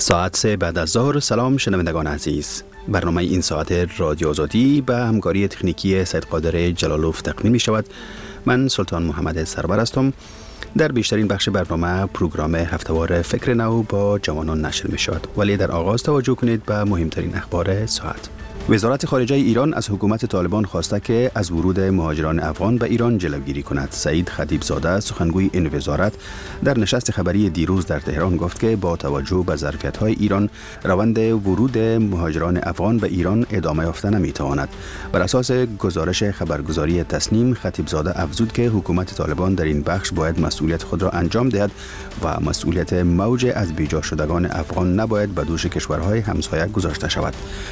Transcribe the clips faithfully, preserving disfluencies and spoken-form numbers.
ساعت سه بعد از ظهر. سلام شنوندگان عزیز. برنامه این ساعت رادیو آزادی به همکاری تکنیکی سید قادر جلالوف تقدیم می شود. من سلطان محمد سرور هستم. در بیشترین بخش برنامه پروگرام هفتهوار فکر نو با جوانان نشر می شود، ولی در آغاز توجه کنید به مهمترین اخبار ساعت. وزارت خارجه ایران از حکومت طالبان خواسته که از ورود مهاجران افغان به ایران جلوگیری کند. سعید خطیبزاده سخنگوی این وزارت در نشست خبری دیروز در تهران گفت که با توجه به ظرفیت‌های ایران روند ورود مهاجران افغان به ایران ادامه یافته نمی‌تواند. بر اساس گزارش خبرگزاری تسنیم، خطیبزاده افزود که حکومت طالبان در این بخش باید مسئولیت خود را انجام دهد و مسئولیت موج از بیجا شدگان افغان نباید به دوش کشورهای همسایه گذاشته شود.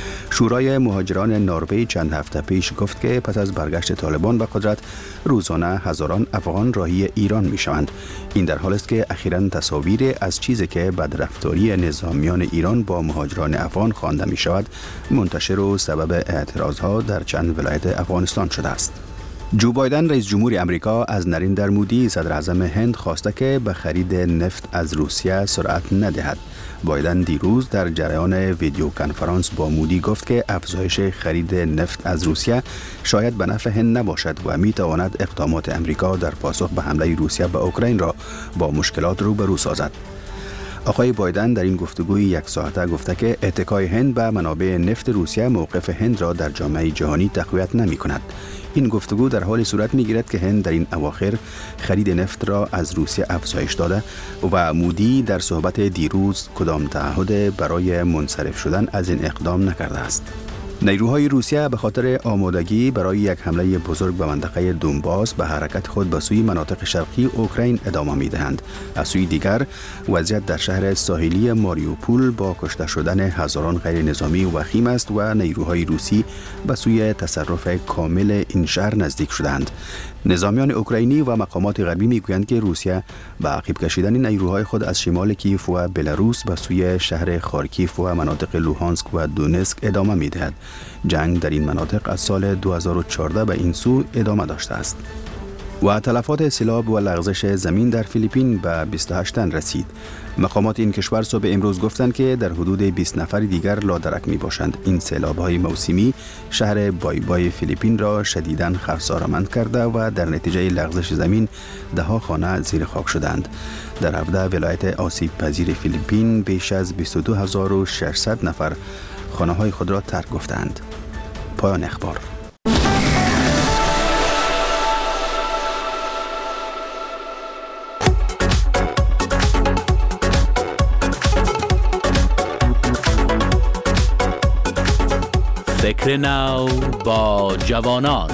شورای مهاجران نروژ چند هفته پیش گفت که پس از برگشت طالبان به قدرت روزانه هزاران افغان راهی ایران می شوند. این در حالی است که اخیراً تصاویر از چیزی که بدرفتاری نظامیان ایران با مهاجران افغان خوانده می شود منتشر و سبب اعتراضها در چند ولایت افغانستان شده است. جو بایدن رئیس جمهور امریکا از نریندر مودی صدر اعظم هند خواسته که به خرید نفت از روسیه سرعت ندهد. بایدن دیروز در جریان ویدیو کنفرانس با مودی گفت که افزایش خرید نفت از روسیه شاید به نفع هند نباشد و می تواند اقدامات امریکا در پاسخ به حمله روسیه به اوکراین را با مشکلات روبرو سازد. آقای بایدن در این گفتگوی یک ساعته گفته که اتکای هند به منابع نفت روسیه موقف هند را در جامعه جهانی تقویت نمی کند. این گفتگو در حال صورت می گیرد که هند در این اواخر خرید نفت را از روسیه افزایش داده و مودی در صحبت دیروز کدام تعهد برای منصرف شدن از این اقدام نکرده است. نیروهای روسیه به خاطر آمادگی برای یک حمله بزرگ به منطقه دونباس به حرکت خود به سوی مناطق شرقی اوکراین ادامه می‌دهند. از سوی دیگر وضعیت در شهر ساحلی ماریوپول با کشته شدن هزاران غیر نظامی وخیم است و نیروهای روسی به سوی تصرف کامل این شهر نزدیک شدند. نظامیان اوکراینی و مقامات غربی میگویند که روسیه به عقب کشیدن نیروهای خود از شمال کیف و بلاروس به سوی شهر خارکیف و مناطق لوهانسک و دونسک ادامه می‌دهد. جنگ در این مناطق از سال دو هزار و چهارده به این سو ادامه داشته است. و تلفات سیلاب و لغزش زمین در فیلیپین به بیست و هشت تن رسید. مقامات این کشور صبح امروز گفتند که در حدود بیست نفر دیگر لادرک می باشند. این سیلاب‌های موسمی شهر بای بای فیلیپین را شدیداً خرسارمند کرده و در نتیجه لغزش زمین ده ها خانه زیر خاک شدند. در هفده ولایت آسیب پذیر فیلیپین بیش از بیست و دو هزار و ششصد نفر خانه‌های خود را ترک گفتند. پایان اخبار. فکر نو با جوانان.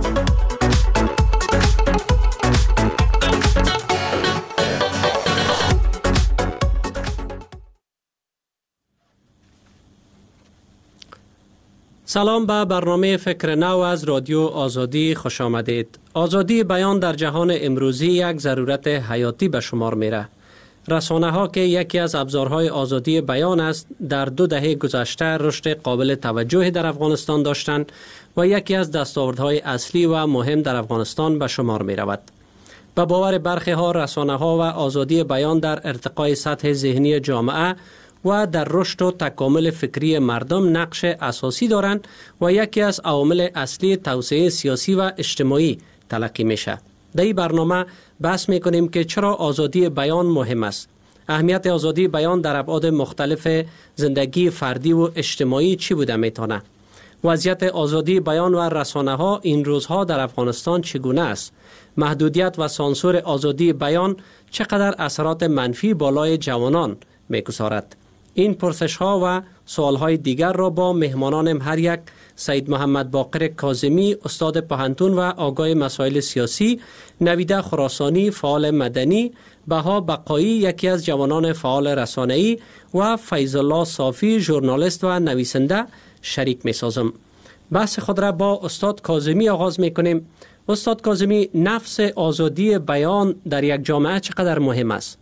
سلام به برنامه فکر نو از رادیو آزادی خوش آمدید. آزادی بیان در جهان امروزی یک ضرورت حیاتی به شمار میره. رسانه ها که یکی از ابزارهای آزادی بیان است، در دو دهه گذشته رشد قابل توجهی در افغانستان داشتند و یکی از دستاوردهای اصلی و مهم در افغانستان به شمار می رود. به باور برخی ها رسانه ها و آزادی بیان در ارتقای سطح ذهنی جامعه و در رشد و تکامل فکری مردم نقش اساسی دارند و یکی از عوامل اصلی توسعه سیاسی و اجتماعی تلقی میشه. در این برنامه بحث میکنیم که چرا آزادی بیان مهم است. اهمیت آزادی بیان در ابعاد مختلف زندگی فردی و اجتماعی چی بوده میتونه؟ وضعیت آزادی بیان و رسانه ها این روزها در افغانستان چگونه است؟ محدودیت و سانسور آزادی بیان چقدر اثرات منفی بالای جوانان میگذارد؟ این پرسش ها و سوال های دیگر را با مهمانانم هر یک، سید محمد باقر کاظمی استاد پوهنتون و آگاه مسائل سیاسی، نویده خراسانی فعال مدنی، بها بقایی یکی از جوانان فعال رسانه‌ای و فیض الله صافی ژورنالیست و نویسنده شریک می سازم. بحث خود را با استاد کاظمی آغاز می کنیم. استاد کاظمی، نفس آزادی بیان در یک جامعه چقدر مهم است؟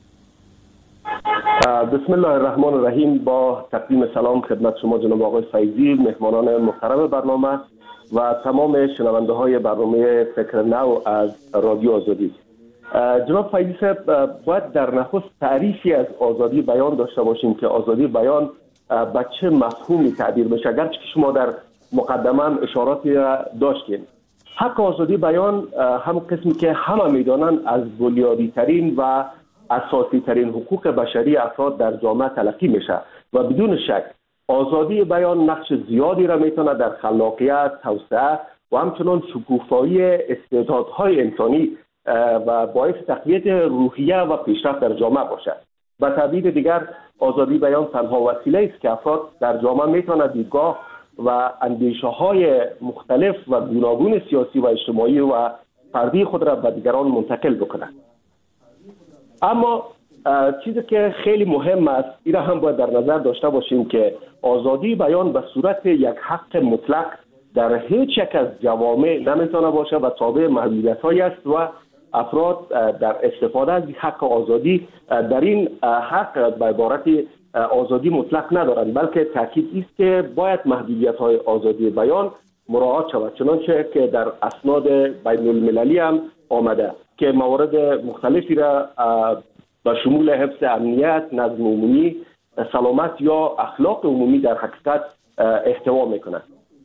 بسم الله الرحمن الرحیم. با تقدیم سلام خدمت شما جناب آقای فیضی، مهمانان محترم برنامه و تمام شنونده های برنامه فکر نو از رادیو آزادی. جناب فیضی صاحب، باید در نخست تعریفی از آزادی بیان داشته باشیم که آزادی بیان به چه مفهومی تعبیر میشه. اگرچه که شما در مقدمه هم اشاراتی داشتین. حق آزادی بیان هم قسمی که همه میدانند از بنیادی ترین و اساسی ترین حقوق بشری افراد در جامعه تلقی میشه و بدون شک آزادی بیان نقش زیادی را میتونه در خلاقیت، توسعه و همچنان شکوفایی استعدادهای انسانی و باعث تقویت روحیه و پیشرفت در جامعه باشد. به تعبیر دیگر آزادی بیان تنها وسیله است که افراد در جامعه میتونه دیدگاه و اندیشه های مختلف و گوناگون سیاسی و اجتماعی و فردی خود را به دیگران منتقل بکنند. اما چیزی که خیلی مهم است، این را هم باید در نظر داشته باشیم که آزادی بیان به صورت یک حق مطلق در هیچ یک از جوامع نمیتونه باشه و تابع محدودیت‌هایی است و افراد در استفاده از حق آزادی در این حق به عبارت آزادی مطلق ندارند، بلکه تاکید است که باید محدودیت‌های آزادی بیان مراعات شود، چنانچه که در اسناد بین المللی هم آمده که موارد مختلفی را به شمول حفظ امنیت، نظم عمومی، سلامت یا اخلاق عمومی در حقیقت احتوا میکنه.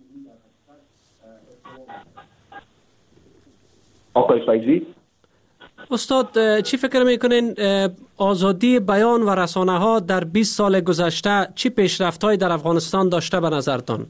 آقای فیضی، استاد چی فکر میکنین آزادی بیان و رسانه ها در بیست سال گذشته چی پیشرفت‌هایی در افغانستان داشته به نظرتان؟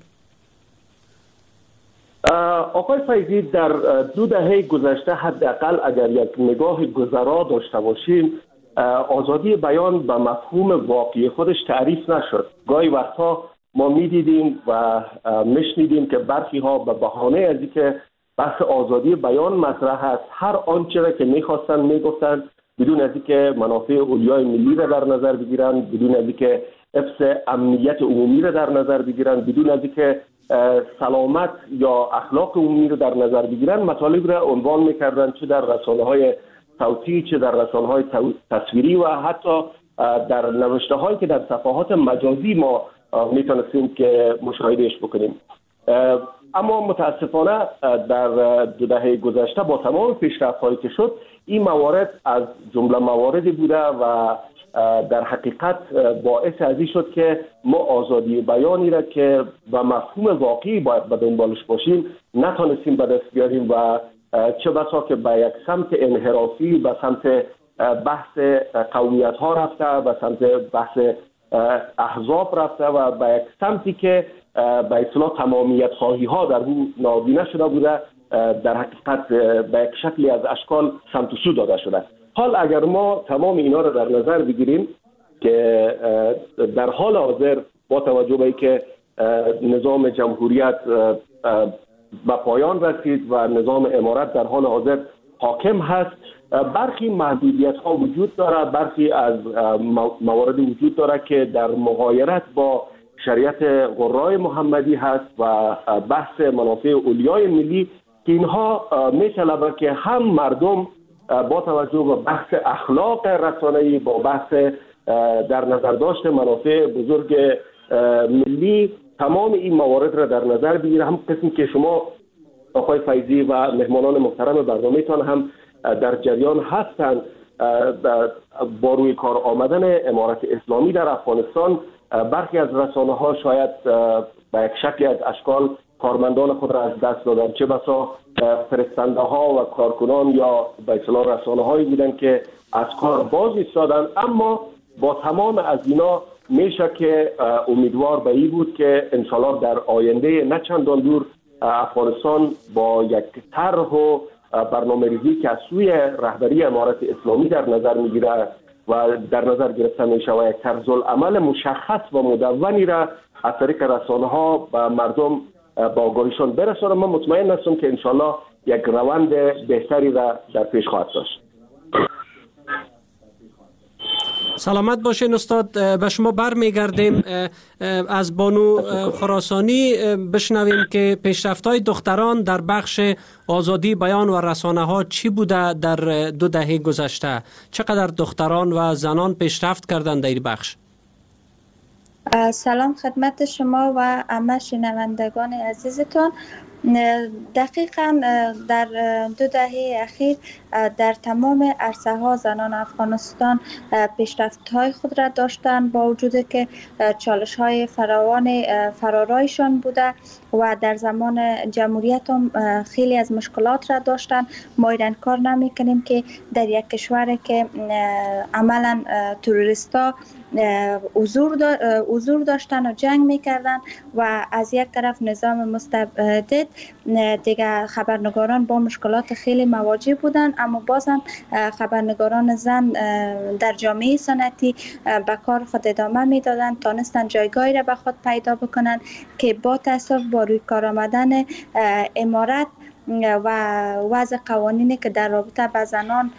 آقای فیضی، در دو دهه گذشته حداقل اگر یک نگاه گذرا داشته باشیم، آزادی بیان به مفهوم واقعی خودش تعریف نشد. گاهی وقتها ما میدیدیم و میشنیدیم که برخی ها به بهانه از اینکه بحث آزادی بیان مطرح است، هر آنچه را که میخواستن میگفتن بدون از اینکه منافع اولیای ملی را در نظر بگیرن، بدون از اینکه حفظ امنیت عمومی را در نظر بگیرن، بدون از اینکه سلامت یا اخلاق عمومی را در نظر بگیرن، مطالب را عنوان میکردن، چه در رسانه‌های صوتی، چه در رسانه‌های تصویری و حتی در نوشته هایی که در صفحات مجازی ما میتونستیم که مشاهدهش بکنیم. اما متاسفانه در دو دهه گذشته با تمام پیشرفت هایی که شد، این موارد از جمله مواردی بوده و در حقیقت باعث ازی شد که ما آزادی بیانی را که به مفهوم واقعی باید به دنبالش باشیم نتونستیم به دست بیاریم و چه بسا که به یک سمت انحرافی، به سمت بحث قومیت ها رفته، به سمت بحث احزاب رفته و به یک سمتی که به اصطلاح تمامیت خواهی ها در او نابینا شده بوده، در حقیقت به یک شکلی از اشکال سمت و سو داده شده. حال اگر ما تمام اینا رو در نظر بگیریم که در حال حاضر با توجه به اینکه نظام جمهوریت به پایان رسید و نظام امارت در حال حاضر حاکم هست، برخی محدودیت ها وجود داره، برخی از موارد وجود داره که در مغایرت با شریعت قرای محمدی هست و بحث منافع اولیای ملی که اینها می‌طلبه که هم مردم با توجه به بحث اخلاق رسانه‌ای، با بحث در نظر داشت منافع بزرگ ملی، تمام این موارد را در نظر بگیره. هم قسمی که شما آقای فیضی و مهمانان محترم برنامه‌تان هم در جریان هستند، با روی کار آمدن امارت اسلامی در افغانستان برخی از رسانه‌ها شاید به یک شکلی از اشکال کارمندان خود را از دست دادن، چه بسا فرستنده ها و کارکنان یا به اصطلاح رسانه‌هایی بودن که از کار باز ایستادن. اما با تمام از اینا میشه که امیدوار به این بود که انشالله در آینده نه چندان دور افغانستان با یک طرح و برنامه‌ریزی که از سوی رهبری امارت اسلامی در نظر میگیره و در نظر گرفته میشه و یک طرز العمل مشخص و مدونی را از طریق رسانه‌ها به مردم با آگاهیشان برسانه، من مطمئن هستم که انشالله یک روند بهتری را در پیش خواهد داشت. سلامت باشین استاد. به شما برمیگردیم. از بانو خراسانی بشنویم که پیشرفت‌های دختران در بخش آزادی بیان و رسانه ها چی بوده در دو دهه گذشته؟ چقدر دختران و زنان پیشرفت کردند در این بخش؟ سلام خدمت شما و همه شنوندگان عزیزتان. دقیقاً در دو دهه اخیر در تمام عرصه ها زنان افغانستان پیشرفت های خود را داشتند، با وجود که چالش های فراوان فرارایشان بوده و در زمان جمهوریت هم خیلی از مشکلات را داشتند. ما ایران کار نمی کنیم که در یک کشور که عملا تروریستا حضور حضور داشتن و جنگ میکردن و از یک طرف نظام مستبد دیگه خبرنگاران با مشکلات خیلی مواجه بودن، اما بازم خبرنگاران زن در جامعه سنتی به کار خود ادامه میدادن، تانستن جایگاهی را به خود پیدا بکنن که با تاسف با روی کار آمدن امارت و وضع قوانینی که در رابطه با زنان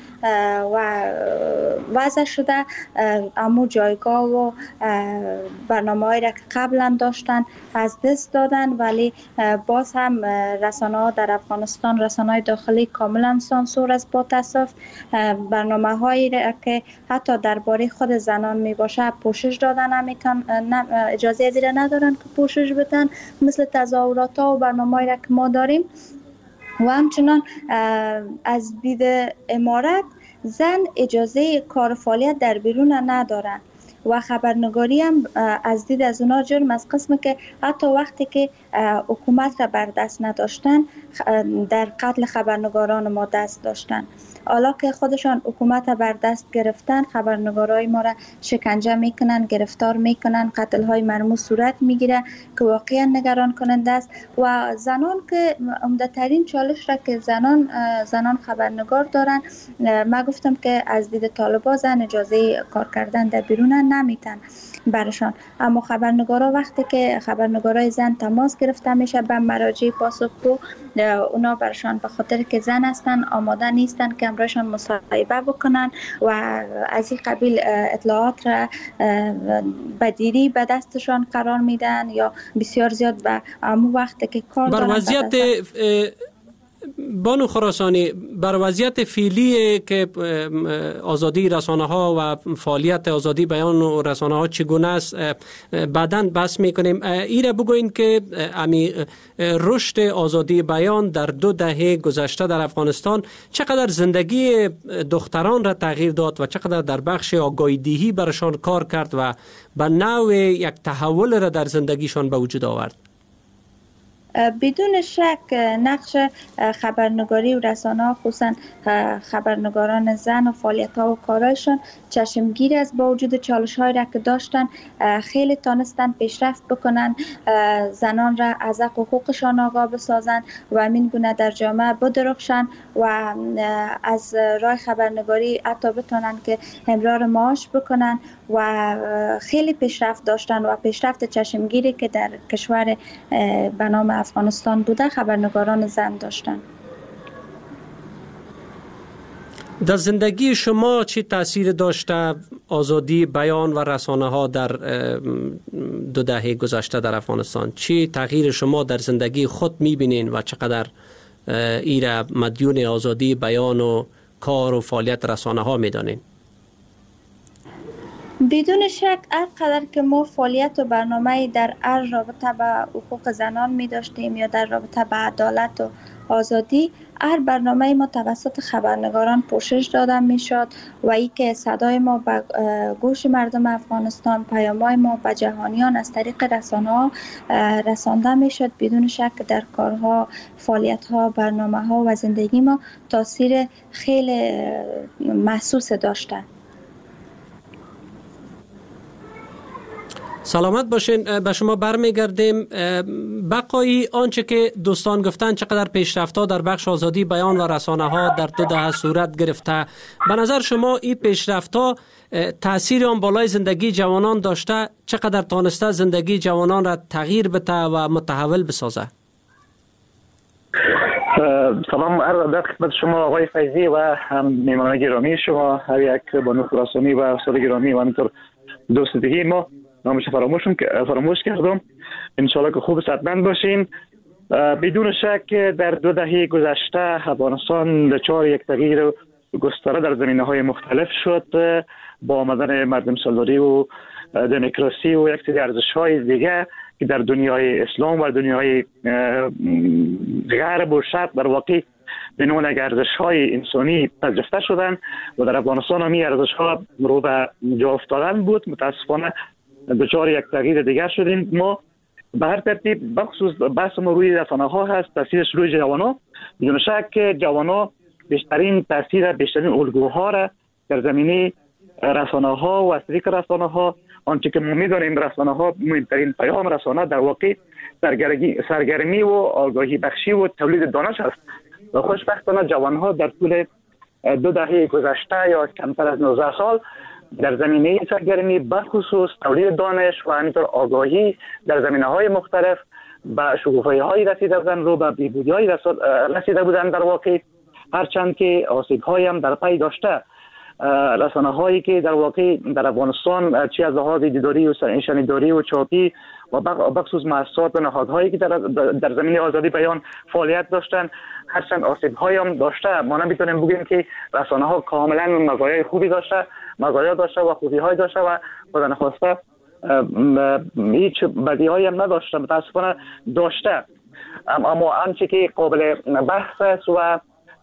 و وضع شده، امو جایگاه و برنامه‌هایی را که قبلا داشتن از دست دادن. ولی باز هم رسانه‌ها در افغانستان، رسانه‌های داخلی کاملا سانسور است. با تاسف برنامه‌هایی را که حتی درباره خود زنان می باشه پوشش دادن نمیتون، اجازه از این ندارن که پوشش بدن، مثل تظاهرات ها و برنامه‌هایی را که ما داریم. و همچنان از دید امارت زن اجازه کار فعالیت در بیرون ندارن و خبرنگاری هم از دید از اونا جرم از قسم که حتی وقتی که حکومت را بر دست نداشتن در قتل خبرنگاران ما دست داشتن. حالا که خودشان حکومت را بر دست گرفتن، خبرنگارای ما را شکنجه میکنن، گرفتار میکنن، قتل های مرموز صورت میگیره که واقعا نگران کننده است. و زنان که عمده ترین چالش را که زنان زنان خبرنگار دارن، ما گفتم که از دید طالبان زن اجازه کار کردن در بیرون نمیتن برشان، اما خبرنگارا وقتی که خبرنگارای زن تماس گرفته میشه به مراجع پاسخگو، اونا برشان به خاطر که زن هستن آماده نیستن که امرایشان مصاحبه بکنن و از این قبیل اطلاعات را بدیری به دستشان قرار میدن یا بسیار زیاد به امو وقتی که کار بر وضعیت بانو خراسانی، بر وضعیت فعلی که آزادی رسانه ها و فعالیت آزادی بیان و رسانه ها چگونه است بعداً بحث میکنیم. ایره بگوین که امی رشد آزادی بیان در دو دهه گذشته در افغانستان چقدر زندگی دختران را تغییر داد و چقدر در بخش آگاهی دهی برشان کار کرد و به نوع یک تحول را در زندگیشان به وجود آورد؟ بدون شک نقش خبرنگاری و رسانه ها، خصوصا خبرنگاران زن و فعالیت ها و کارایشان چشمگیر است. با وجود چالش های را که داشتن خیلی تانستن پیشرفت بکنن، زنان را از حق و حقوقشان آگاه بسازن و همین گونه در جامعه بدرخشن و از راه خبرنگاری حتی بتونن که امرار معاش بکنن و خیلی پیشرفت داشتن و پیشرفت چشمگیری که در کشور به نام افغانستان بوده خبرنگاران زن داشتن. در زندگی شما چی تاثیر داشته آزادی بیان و رسانه ها در دو دهه گذشته در افغانستان؟ چی تغییر شما در زندگی خود میبینین و چقدر ایره مدیون آزادی بیان و کار و فعالیت رسانه ها میدانین؟ بدون شک هر قدر که ما فعالیت و برنامه در هر رابطه به حقوق زنان می داشتیم یا در رابطه به عدالت و آزادی، هر برنامه ما توسط خبرنگاران پوشش داده می شد و ای که صدای ما به گوش مردم افغانستان، پیام‌های ما به جهانیان از طریق رسانه ها رسانده می شد، بدون شک در کارها، فعالیت ها، برنامه ها و زندگی ما تاثیر خیلی محسوس داشته. سلامت باشین. به شما برمیگردیم. بقایی آنچه که دوستان گفتن چقدر پیشرفت‌ها در بخش آزادی بیان و رسانه ها در دو دهه صورت گرفته، به نظر شما این پیشرفت‌ها تأثیر آن بالای زندگی جوانان داشته؟ چقدر تانسته زندگی جوانان را تغییر بده و متحول بسازه؟ سلام عرض ادب خدمت شما آقای فیضی و میهمانان گرامی شما، هر یک بانو خراسانی و استاد گرامی و همینطور دوست دیگه ما. نامش فراموشم فراموش کردم. انشالله که خوب صحتمند باشین. بدون شک در دو دهه گذشته افغانستان دچار یک تغییر گسترده در زمینه‌های مختلف شد با آمدن مردم سالاری و دموکراسی و یک سری ارزش‌های دیگه که در دنیای اسلام و دنیای غرب و شرق در واقع به نوع ارزش‌های انسانی پذیرفته شدند و در افغانستان هم این ارزش‌ها رو به جا افتادن بود. متاسفانه دچار یک تغییر دیگر شدیم. ما به هر ترتیب بخصوص بحث ما روی رسانه‌ها هست، تاثیرش روی جوانان. بدون شک که جوانان بیشترین تاثیر، بیشترین الگوها را در زمینه رسانه‌ها و از طریق رسانه‌ها، آنچه که ما می‌دانیم رسانه‌ها مهمترین پیام رسانه در واقع سرگرمی و آگاهی بخشی و تولید دانش است و خوشبختانه جوانها در طول دو دهه گذشته یا کمتر از نوزده سال در زمینه سرگرمی بخصوص تولید دانش و همینطور آگاهی در زمینه‌های مختلف به شکوفایی‌های رسیده بودند، رو به بهبودی‌های رسیده بودند در واقع، هرچند که آسیب‌هایی هم در پی داشته. رسانه‌هایی که در واقع در افغانستان چه از لحاظ دیداری و شنیداری و چاپی و بخصوص مؤسسات و نهادهایی که در در زمینه آزادی بیان فعالیت داشتن هرچند آسیب‌هایی هم داشته، ما نمیتونیم بگیم که رسانه‌ها کاملا مزایای خوبی داشته، مزایا داشته و خوبی‌های داشته و خدا نخواسته هیچ بدی‌هایی هم نداشته، متأسفانه داشته. اما آنچه که قابل بحث است و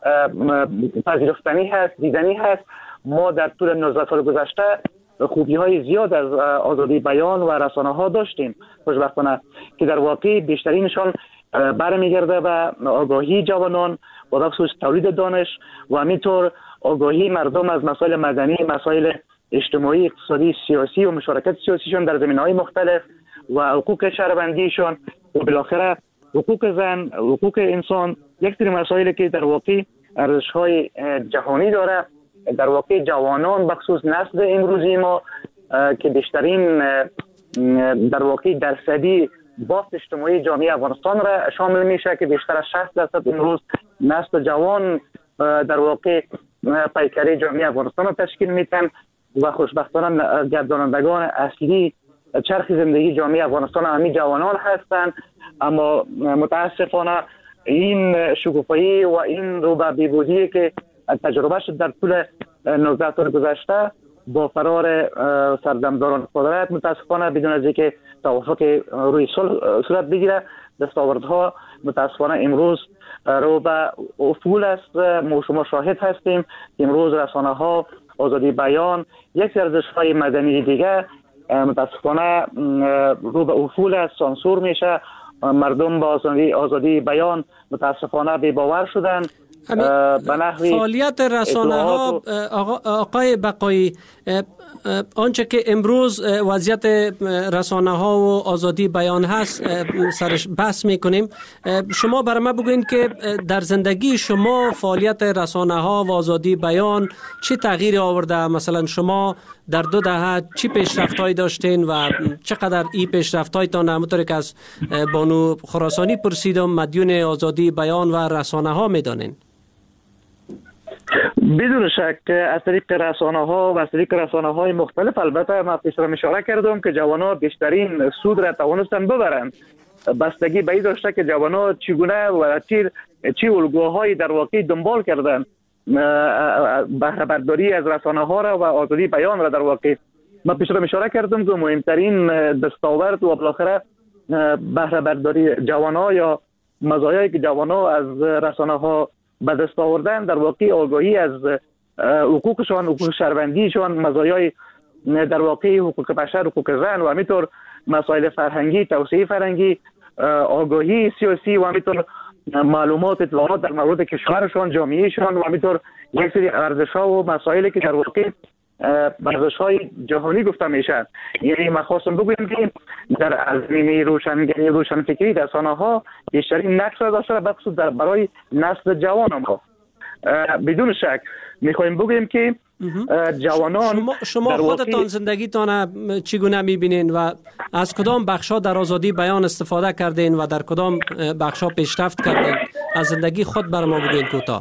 پذیرفتنی هست، دیدنی هست، ما در طول نوزده سال گذشته خوبی‌های زیاد از آزادی بیان و رسانه‌ها داشتیم خوشبختانه که در واقع بیشترینشان برمیگرده به آگاهی جوانان و بخصوص تولید دانش و همینطور آگاهی مردم از مسائل مدنی، مسائل اجتماعی، اقتصادی، سیاسی و مشارکت سیاسیشان در زمینه‌های مختلف و حقوق شهروندیشان و بالاخره حقوق زن، حقوق انسان، یک سری مسائلی که در واقع ارزش‌های جهانی داره. در واقع جوانان بخصوص نسل امروزی ما که بیشترین در واقع درصدی بافت اجتماعی جامعه افغانستان را شامل میشه که بیشتر از شصت درصد امروز نسل جوان در واقع پیکره جامعه افغانستان را تشکیل میتن و خوشبختانه گردانندگان اصلی چرخ زندگی جامعه افغانستان همین جوانان هستند. اما متاسفانه این شکوفایی و این رو به بیهودی که تجربه شد در طول نوزده سال گذشته با فرار سردمداران قدرت متاسفانه بدون از اینکه توافق روی صلح صورت بگیره، دستاوردها متاسفانه امروز رو به افول است. ما شما شاهد هستیم امروز رسانه‌ها، آزادی بیان، یک سری ارزش‌های مدنی دیگه متاسفانه رو به افول است، سانسور میشه. مردم با آزادی آزادی بیان متاسفانه بی باور شدن. فعالیت رسانه ها آقای بقایی، آنچه که امروز وضعیت رسانه ها و آزادی بیان هست سرش بحث میکنیم، شما برای ما بگوین که در زندگی شما فعالیت رسانه ها و آزادی بیان چه تغییری آورده؟ مثلا شما در دو دهه چی پیشرفت‌هایی داشتین و چقدر این پیشرفت‌هایتان همونطور که از بانو خراسانی پرسیدم مدیون آزادی بیان و رسانه ها میدانین؟ بدون شک از طریق رسانه ها و از طریق رسانه های مختلف البته ما پیشتر اشاره کردم که جوانان بیشترین سود را توانستن ببرند. بستگی به این داشته که جوانان چگونه و چی چی الگوهایی در واقع دنبال کردن بهره برداری از رسانه ها را و آزادی بیان را. در واقع ما پیشتر اشاره کردم که مهمترین دستاورد و بالاخره بهره برداری جوانان یا مزایایی که جوانان از رسانه ها به دست آوردن در واقع آگاهی از حقوقشان، حقوق شهروندیشان، مزایای در واقع حقوق بشر، حقوق زن و همینطور مسائل فرهنگی، توسعه فرهنگی، آگاهی سیاسی و همینطور معلومات اطلاعات در مورد کشورشان، جامعهشان و همینطور یک سری ارزش‌ها و مسائلی که در واقع ارزش‌های جهانی گفته میشن. یعنی ما خواستم بگویم که در زمینه روشنگری روشنفکری رسانه‌ها بیشترین نقش را داشته بخصوص در برای نسل جوان ما. بدون شک میخوایم بگویم که جوانان شما, شما خودتان زندگیتان چگونه میبینین و از کدام بخشا در آزادی بیان استفاده کردین و در کدام بخشا پیشرفت کردین؟ از زندگی خود بر ما بگوین کوتاه.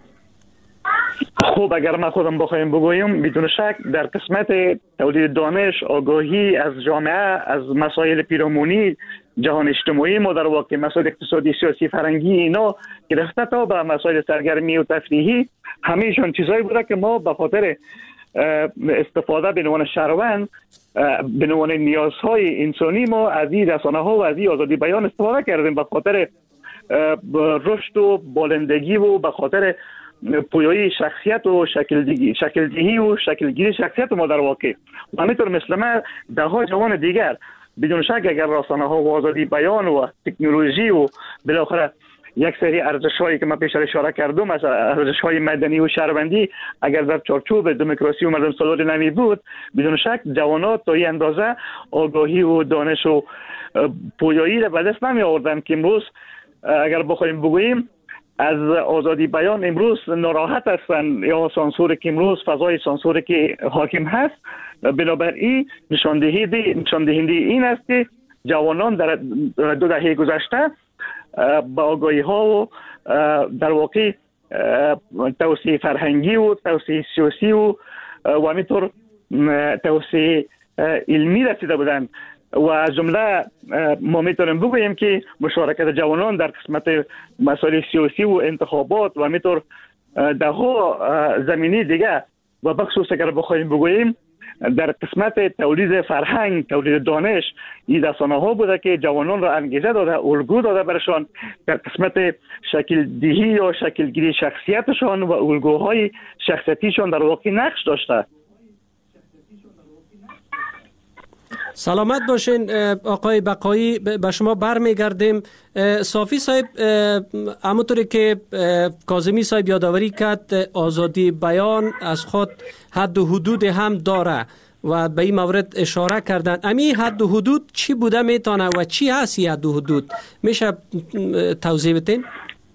خب اگر ما خودم بخوایم بگویم بدون شک در قسمت تولید دانش، آگاهی از جامعه، از مسائل پیرامونی جهان اجتماعی ما در واقع مسائل اقتصادی، سیاسی، فرهنگی اینا گرفته تا به مسائل سرگرمی و تفریحی، همیشون چیزایی بوده که ما به خاطر استفاده به عنوان شهروند به عنوان نیازهای انسانی ما از این رسانه ها و از این آزادی بیان استفاده کردیم به خاطر رشد و بالندگی و به خاطر پویایی شخصیت و شکلگیری شکلگیری و شکلگیری شخصیت ما در واقع و همینطور مثل ما ده ها جوان دیگر بدون شک اگر رسانه ها و آزادی بیان و تکنولوژی و بالاخره یک سری ارزش هایی که من پیش اشاره کردم از ارزش های مدنی و شهروندی اگر در چارچوب دموکراسی و مردم سالار نمی بود بدون شک جوانات تا این اندازه آگاهی و دانش و پویایی را به دست نمی آوردن که امروز اگر بخوایم بگوییم از آزادی بیان امروز ناراحت هستند یا سانسوری که امروز فضای سانسوری که حاکم هست. بنابراین نشاندهی نشاندهنده این است که جوانان در دو دهه گذشته با آگاهی ها و در واقع توسعه فرهنگی و توسعه سیاسی و و همینطور توسعه علمی رسیده بودند و از جمله ما میتونیم بگوییم که مشارکت جوانان در قسمت مسائل سیاسی و انتخابات و همینطور ده ها زمینی دیگه و بخصوص اگر بخوایم بگوییم در قسمت تولید فرهنگ، تولید دانش این رسانه ها بوده که جوانان را انگیزه داده، الگو داده برشان در قسمت شکل دهی یا شکلگیری شخصیتشان و الگوهای شخصیتیشان در واقع نقش داشته. سلامت باشین آقای بقایی، به شما برمیگردیم. صافی صاحب، همونطوری که کاظمی صاحب یادآوری کرد آزادی بیان از خود حد و حدود هم داره و به این مورد اشاره کردن. امی حد و حدود چی بوده میتونه و چی هست این حد و حدود؟ میشه توضیح بدین؟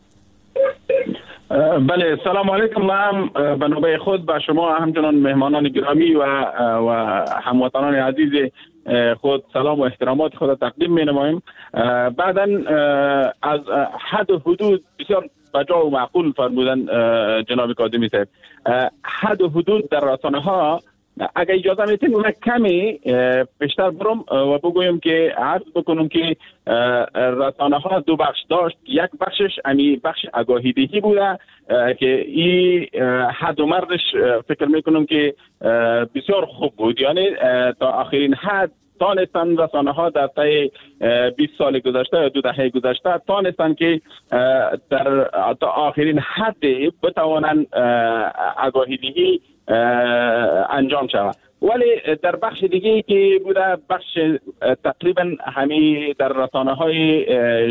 بله، سلام علیکم. من به نوبه خود به شما همچنان مهمانان گرامی و و هموطنان عزیز خود سلام و احترامات خود تقدیم می نماییم. بعداً از حد و حدود بسیار بجا و معقول فرمودن جناب کاظمی صاحب. حد و حدود در رسانه ها اگر اجازه میتین من کمی بیشتر برم و بگویم که عرض بکنم که رسانه ها دو بخش داشت. یک بخشش امی بخش آگاهی دهی بوده که این حد و مرزش فکر میکنم که بسیار خوب بود، یعنی تا آخرین حد تانستن رسانه ها در طی بیست سال گذشته یا دو دهه گذشته تانستن که در تا آخرین حد بتوانن آگاهی دهی انجام شود. ولی در بخش دیگه که بوده بخش تقریبا همه در رسانه های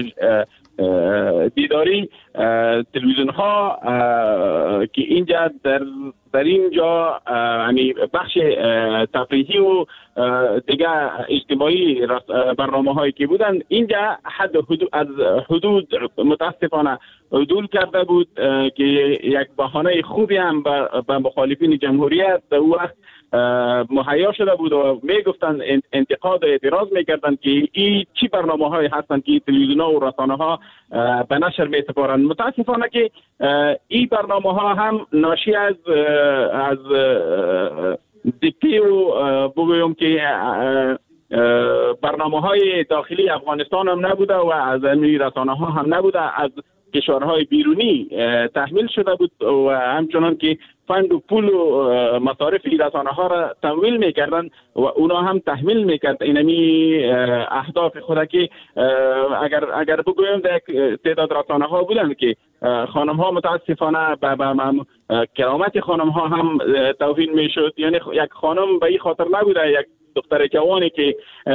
دیداری تلویزیون ها که اینجا در در اینجا یعنی بخش تفریحی و دیگه اجتماعی برنامه هایی که بودن اینجا حد حدود از حدود متاسفانه عدول کرده بود که یک بهانه خوبی هم به مخالفین جمهوریت در اون وقت مهیا شده بود و میگفتن انتقاد و اعتراض میکردن که این چی برنامه های هستند که تلویزیون ها و رسانه ها به نشر میسپارند. متاسفانه که این برنامه ها هم ناشی از از دیکته و بگویم که برنامه های داخلی افغانستان هم نبوده و از این رسانه ها هم نبوده، از کشورهای بیرونی تحمیل شده بود و همچنان که فند و پول و مصارف این رسانه ها را تمویل میکردن و اونا هم تحمیل میکرد اینمی اهداف خود که اگر اگر بگویم در تعداد رسانه ها بودن که خانم ها متاسفانه به کرامت خانم ها هم توهین میشد. یعنی یک خانم به این خاطر نبوده یک دختر جوانی که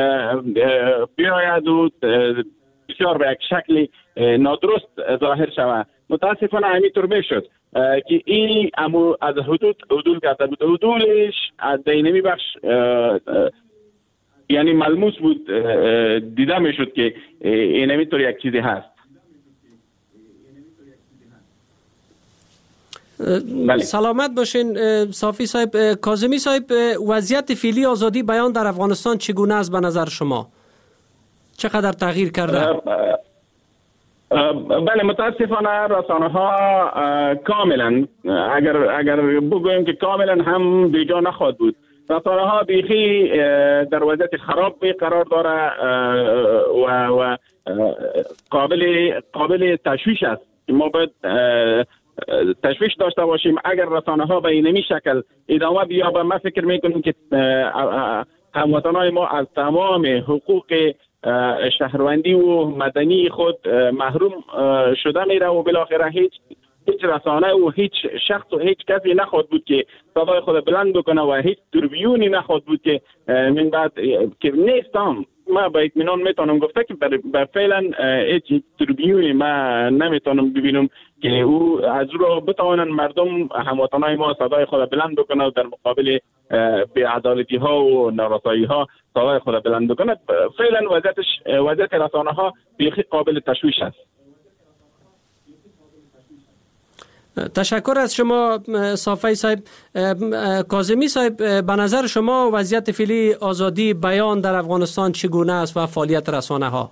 بیاید و بسیار به یک شکل نادرست ظاهر شود. متاسفانه همینطور میشد که این امو از حدود عدول کرده بود. عدولش از دینمی بخش یعنی ملموس بود، دیده میشد که این همینطور یک چیزی هست. بله. سلامت باشین صافی صاحب. کاظمی صاحب، وضعیت فعلی آزادی بیان در افغانستان چگونه است به نظر شما؟ چقدر تغییر کرده؟ بله، متاسفانه رسانه ها کاملا اگر اگر بگویم که کاملا هم بیجا نخواهد بود. رسانه ها بیخی در وضعیت خراب قرار داره و و قابل قابل تشویش است. ما باید تشویش داشته باشیم. اگر رسانه ها به اینمی شکل ادامه بیابه، من فکر میکنم که هموطنان ما از تمام حقوق شهروندی و مدنی خود محروم شده میره و بالاخره هیچ هیچ رسانه و هیچ شخص و هیچ کسی نخواد بود که صدای خود بلند بکنه و هیچ توربیونی نخواد بود که من بعد که نیستم. ما با اطمینان میتونم گفته که بر فعلا هیچ توربیونی ما نمیتونم ببینم که او از رو بتوانن مردم هموطنای ما صدای خود بلند بکنه و در مقابل بی‌عدالتی ها و نارسایی ها صدای خود بلند بکنه. فعلا وضعیتش وضعیت رسانه ها بیخی قابل تشویش است. تشکر از شما صافی صاحب. کاظمی صاحب، به نظر شما وضعیت فعلی آزادی بیان در افغانستان چگونه است و فعالیت رسانه ها؟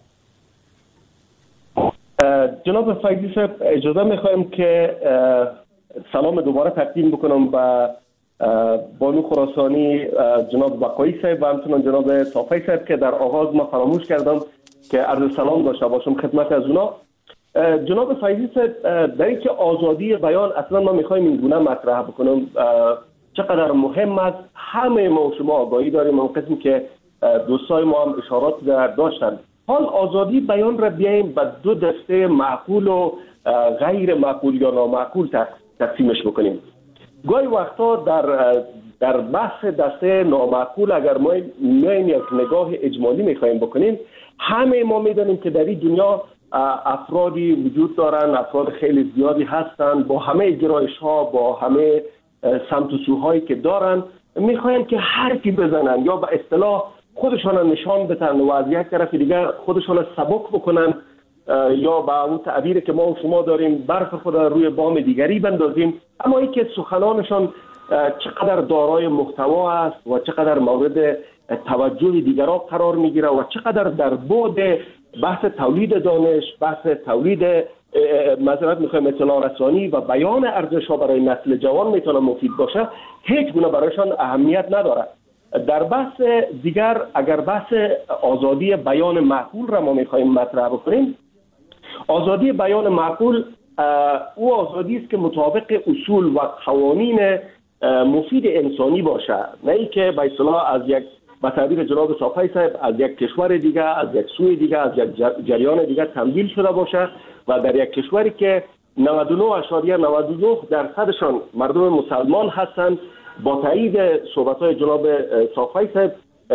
جناب فیضی صاحب، اجازه میخوایم که سلام دوباره تقدیم بکنم به بانو خراسانی، جناب بقایی صاحب و همچنان جناب صافی صاحب که در آغاز ما فراموش کردم که عرض سلام داشته باشم خدمت از اونا. جناب فیضی صاحب، در اینکه آزادی بیان اصلا ما میخوایم این گونه مطرح بکنم چقدر مهم است، همه ما شما آگاهی داریم. اون قسمی که دوستای ما هم اشارات داشتن، حال آزادی بیان را بیایم به دو دسته معقول و غیر معقول یا نامعقول تقسیمش بکنیم. گاهی وقتا در در بحث دسته نامعقول اگر ما میایم یک نگاه اجمالی میخوایم بکنیم، همه ما میدانیم که در این دنیا افرادی وجود دارن، افراد خیلی زیادی هستن با همه گرایش ها، با همه سمت و سوهایی که دارن، میخواین که حرفی بزنن یا به اصطلاح خودشان نشان بدن و از یک طرف دیگر خودشان سبک بکنن یا با اون تعبیری که ما و شما داریم برف خود روی بام دیگری بندازیم. اما این که سخنانشان چقدر دارای محتوا است و چقدر مورد توجه دیگران قرار میگیره و چقدر در بعد بحث تولید دانش، بحث تولید معذرت میخوایم اطلاع رسانی و بیان ارزش ها برای نسل جوان میتونه مفید باشه، هیچ گونه برایشان اهمیت نداره. در بحث دیگر اگر بحث آزادی بیان معقول را ما میخوایم مطرح بکنیم، آزادی بیان معقول او آزادی است که مطابق اصول و قوانین مفید انسانی باشه، نه ای که به اصطلاح از یک به تعبیر جناب صافی صاحب از یک کشور دیگه، از یک سوی دیگه، از یک جریان دیگه تمویل شده باشه و در یک کشوری که نود و نه اشاریه نود و نه درصدشان مردم مسلمان هستند. با تایید صحبت‌های جناب صافی صاحب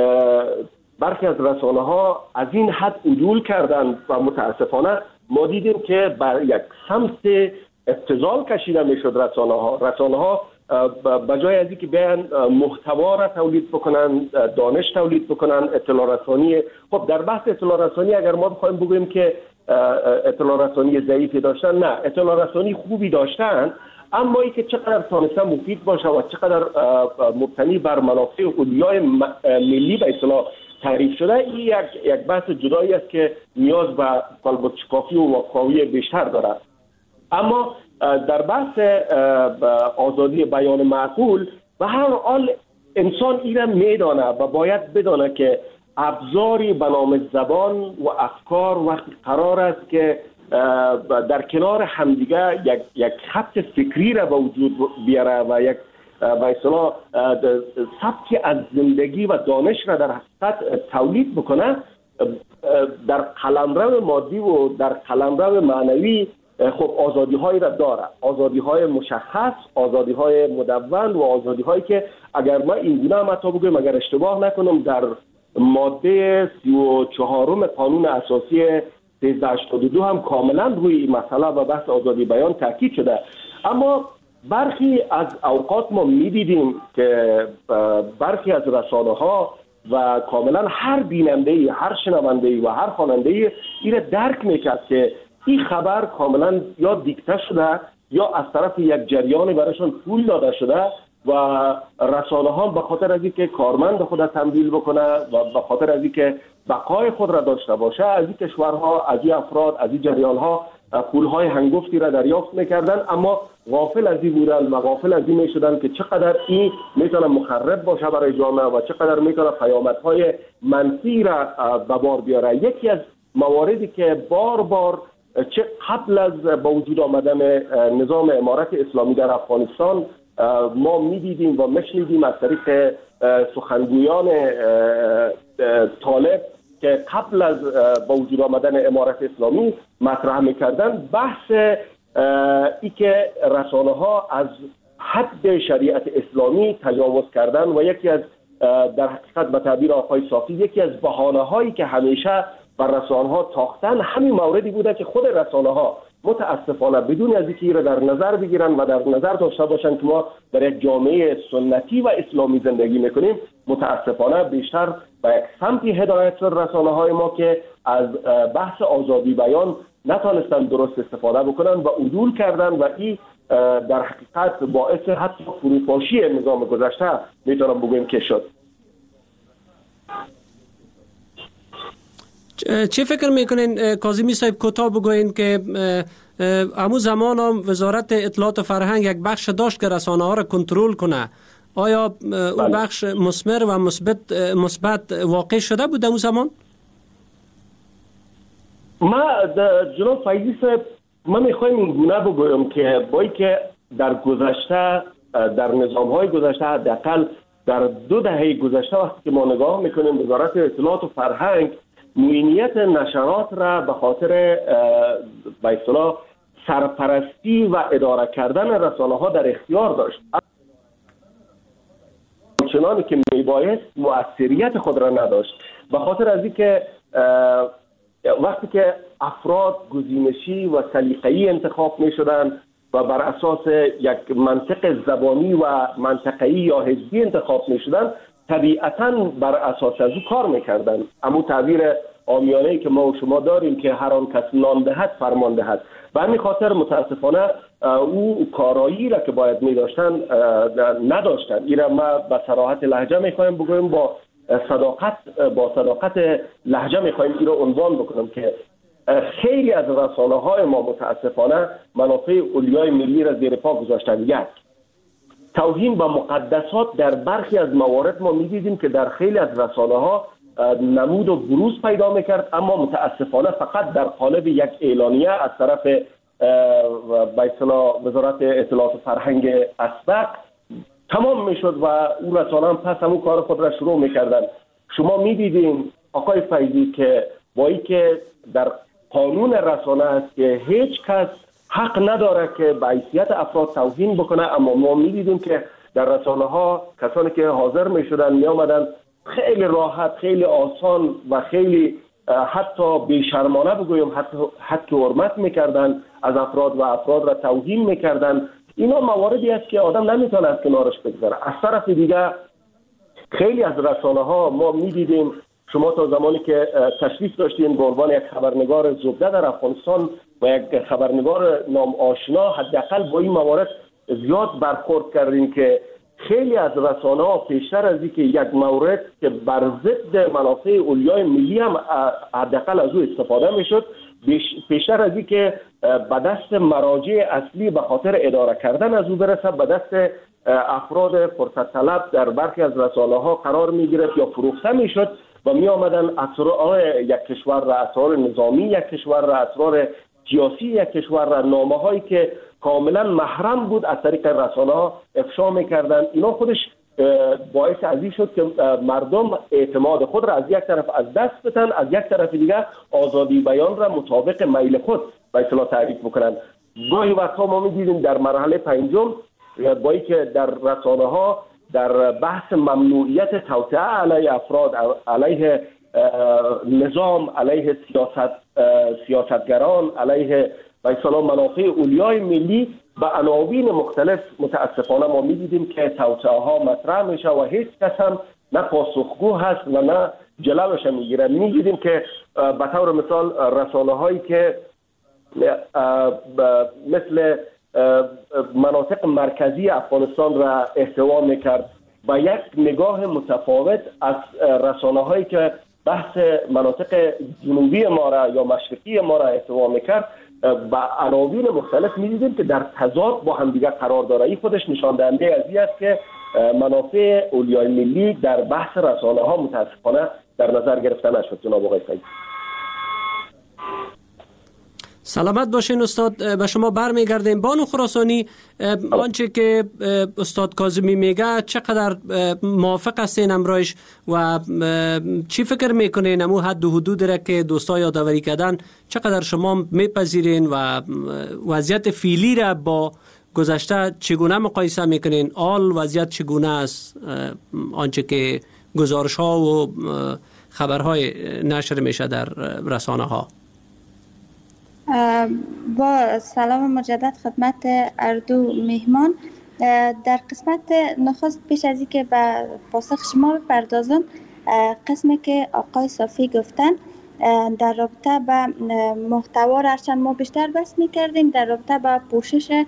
برخی از رسانه ها از این حد عدول کردند و متاسفانه ما دیدیم که بر یک سمت ابتذال کشیده میشد رسانه ها. رسانه ها به جای از اینکه بیان محتوا را تولید بکنن، دانش تولید بکنن، اطلاع رسانی، خب در بحث اطلاع رسانی اگر ما بخوایم بگوییم که اطلاع رسانی ضعیفی داشتن، نه، اطلاع رسانی خوبی داشتن، اما ای که چقدر تانسته مفید باشه و چقدر مبتنی بر منافع علیای ملی به اصطلاح تعریف شده، این یک یک بحث جدایی است که نیاز به قلب شکافی و واقعی بیشتر دارد. اما در بحث آزادی بیان معقول به هر حال انسان این میدانه و باید بدانه که ابزاری به نام زبان و افکار وقتی قرار است که در کنار همدیگه یک یک خط فکری را به وجود بیاره و یک به اصطلاح سبکی از زندگی و دانش را در حقیقت تولید بکنه، در قلمرو مادی و در قلمرو معنوی خب آزادی هایی را داره، آزادی های مشخص، آزادی های مدون و آزادی هایی که اگر ما این گونه هم حتی بگویم اگر اشتباه نکنم در ماده سی و چهارم قانون اساسی سیزده هشتاد و دو هم کاملا روی این مسئله و بحث آزادی بیان تاکید شده. اما برخی از اوقات ما می‌دیدیم که برخی از رسانه ها و کاملا هر بیننده‌ای، هر شنونده‌ای و هر خواننده‌ای این درک می‌کرد که این خبر کاملا یا دیکته شده یا از طرف یک جریانی برایشان پول داده شده و رسانه ها به خاطر از اینکه کارمند خود تمویل بکنه و به خاطر از اینکه بقای خود را داشته باشه از این کشورها، از این افراد، از این جریانها پولهای هنگفتی را دریافت میکردن، اما غافل از این بودن و غافل از این میشدن که چقدر این میتونه مخرب باشه برای جامعه و چقدر میتونه پیامدهای منفی را به بار بیاره. یکی از مواردی که بار بار چه قبل از با وجود آمدن نظام امارت اسلامی در افغانستان ما می‌دیدیم و می‌شنیدیم از طریق سخنگویان طالب که قبل از با وجود آمدن امارت اسلامی مطرح می‌کردن بحث ای که رسانه‌ها از حد شریعت اسلامی تجاوز کردن و یکی از در حقیقت به تعبیر آقای صافی یکی از بهانه‌هایی که همیشه بر رسانه‌ها تاختن همین موردی بوده که خود رسانه‌ها متاسفانه بدون از اینکه را در نظر بگیرن و در نظر داشته باشن که ما در یک جامعه سنتی و اسلامی زندگی میکنیم متاسفانه بیشتر به یک سمتی هدایت شد رسانه‌های ما که از بحث آزادی بیان نتونستن درست استفاده بکنن و عدول کردن و این در حقیقت باعث حتی فروپاشی نظام گذشته میتونم بگویم که شد. چه فکر میکنین کاظمی صاحب کوتاه بگوین که همون زمان هم وزارت اطلاعات و فرهنگ یک بخش داشت که رسانه ها را کنترل کنه، آیا اون بخش مثمر و مثبت مثبت واقع شده بود اون زمان؟ ما جناب فیضی صاحب من میخوایم این گونه بگویم که با که در گذشته در نظام های گذشته حداقل در دو دهه گذشته وقتی که ما نگاه میکنیم وزارت اطلاعات و فرهنگ معینیت نشرات را به خاطر به اصطلاح سرپرستی و اداره کردن رسانه ها در اختیار داشت، چنانی که میبایست مؤثریت خود را نداشت به خاطر از اینکه وقتی که افراد گزینشی و سلیقه‌ای انتخاب می‌شدند و بر اساس یک منطق زبانی و منطقه‌ای یا حزبی انتخاب می‌شدند طبیعتاً بر اساس از او کار می‌کردند. اما تعبیر عامیانه‌ای که ما و شما داریم که هر آن کس نان دهد فرمان دهد، به همین خاطر متاسفانه او کارایی را که باید می‌داشتن نداشتن. این را ما به صراحت لهجه می‌خوایم بگویم، با صداقت با صداقت لهجه می‌خوایم این را عنوان بکنم که خیلی از رسانه‌های ما متاسفانه منافع اولیای ملی را زیر پا گذاشتند. یک، توهین به مقدسات در برخی از موارد ما می‌دیدیم که در خیلی از رسانه‌ها نمود و بروز پیدا می‌کرد، اما متاسفانه فقط در قالب یک اعلامیه از طرف به اصطلاح وزارت اطلاعات و فرهنگ اسبق تمام میشد و اون رسانه هم پس همون کار خود را شروع میکردن. شما میدیدین آقای فیضی که با این که در قانون رسانه است که هیچ کس حق نداره که به حیثیت افراد توهین بکنه، اما ما میدیدیم که در رسانه ها کسانی که حاضر میشدن میامدن خیلی راحت، خیلی آسان و خیلی حتی بیشرمانه بگویم حتی حتی حرمت میکردن از افراد و افراد را توهین میکردن. اینا مواردی است که آدم نمیتونه از کنارش بگذره. از طرف دیگه خیلی از رسانه ها ما میدیدیم، شما تا زمانی که تشریف داشتین به عنوان یک خبرنگار زبده در افغانستان و یک خبرنگار نام آشنا، حداقل با این موارد زیاد برخورد کردین که خیلی از رسانه ها پیشتر از اینکه یک مورد که بر ضد منافع اولیای ملی هم حداقل از او استفاده میشد، پیشتر از اینکه به دست مراجع اصلی به خاطر اداره کردن از او برسه به دست افراد فرصت طلب در برخی از رسانه ها قرار می گرفت یا فروخته می شد و می آمدن اسرار یک کشور را، اسرار نظامی یک کشور را، اسرار سیاسی یک کشور را، نامه هایی که کاملا محرم بود از طریق رسانه ها افشا می کردن. اینا خودش باعث ازی شد که مردم اعتماد خود را از یک طرف از دست بدن، از یک طرف دیگه آزادی بیان را مطابق میل خود به اصطلاح تعریف بکنن. گاهی وقتا ما می‌دیدیم در مرحله پنجم با اینکه در رسانه ها در بحث ممنوعیت توطئه علیه افراد، علیه نظام، علیه سیاست سیاستگران، علیه به اصطلاح منافع اولیای ملی به عناوین مختلف متاسفانه ما می‌دیدیم که توطئه ها مطرح میشه و هیچ کس هم نه پاسخگو هست و نه جلوش میگیره. می‌دیدیم که به طور مثال رسانه هایی که مثل مناطق مرکزی افغانستان را احتوا میکرد با یک نگاه متفاوت از رسانه هایی که بحث مناطق جنوبی ما را یا مشرقی ما را احتوا میکرد با عناوین مختلف می‌دیدیم که در تضاد با هم دیگر قرار داره. این خودش نشان دهنده از این است که منافع اولیای ملی در بحث رسانه ها متاسفانه در نظر گرفته نشد. جناب آقای فیضی. سلامت باشین استاد. به شما برمیگردیم. بانو خراسانی، آنچه که استاد کاظمی میگه چقدر موافق هستین امرایش و چی فکر میکنین امو حد و حدود را که دوستا یادآوری کردن چقدر شما میپذیرین و وضعیت فعلی را با گذشته چگونه مقایسه میکنین؟ آل وضعیت چگونه است آنچه که گزارش ها و خبرهای نشر میشه در رسانه ها؟ با سلام مجدد خدمت اردو مهمان. در قسمت نخست پیش از اینکه به پاسخ شما بپردازم، قسمی که آقای صافی گفتن در رابطه به محتوا را هرچند ما بیشتر بحث میکردیم در رابطه به پوشش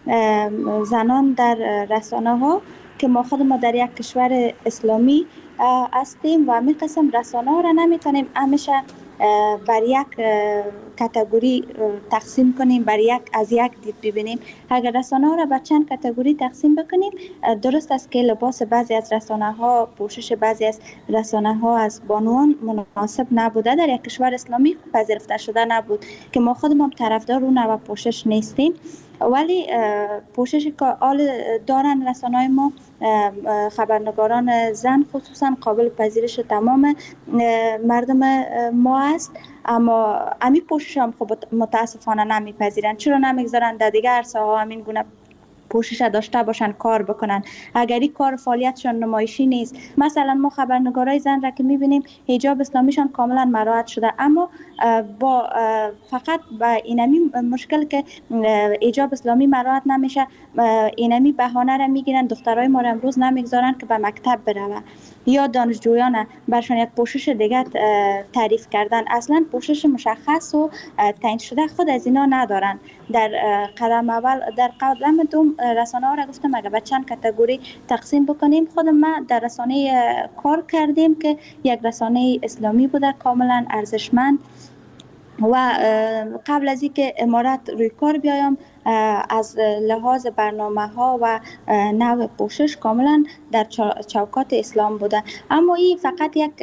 زنان در رسانه ها که ما خود ما در یک کشور اسلامی هستیم و همین قسم رسانه ها را نمیتونیم همیشه بر یک کاتگوری تقسیم کنیم، بر یک از یک دید ببینیم. اگر رسانه ها را به چند کاتگوری تقسیم بکنیم، درست است که لباس بعضی از رسانه ها، پوشش بعضی از رسانه ها از بانوان مناسب نبوده، در یک کشور اسلامی پذیرفته شده نبود که ما خودمون طرفدار اون نوع پوشش نیستیم، ولی پوششی که آل دارن رسانه های ما، خبرنگاران زن خصوصا قابل پذیرش تمام مردم ما است. اما امی پوشش هم خب متاسفانه نمیپذیرن. چرا نمیگذارن در دیگر عرصه ها همین گونه پوشش داشته باشن، کار بکنن؟ اگر این کار فعالیتشان نمایشی نیست، مثلا ما خبرنگارای زن را که میبینیم حجاب اسلامیشان کاملا مراعات شده، اما با فقط با اینمی مشکل که حجاب اسلامی مراعات نمیشه، اینمی بهانه را میگیرن دخترای ما را امروز نمیگذارن که به مکتب بروند، یا دانشجویان برشان یک پوشش دیگه تعریف کردن. اصلا پوشش مشخص و تعیین شده خود از اینا ندارن. در قدم اول، در قدم دوم رسانه ها را گفتم اگر به چند کاتگوری تقسیم بکنیم، خود ما در رسانه کار کردیم که یک رسانه اسلامی بوده کاملا ارزشمند و قبل از اینکه امارت روی کار بیایم از لحاظ برنامه ها و نوع پوشش کاملا در چوکات اسلام بوده. اما این فقط یک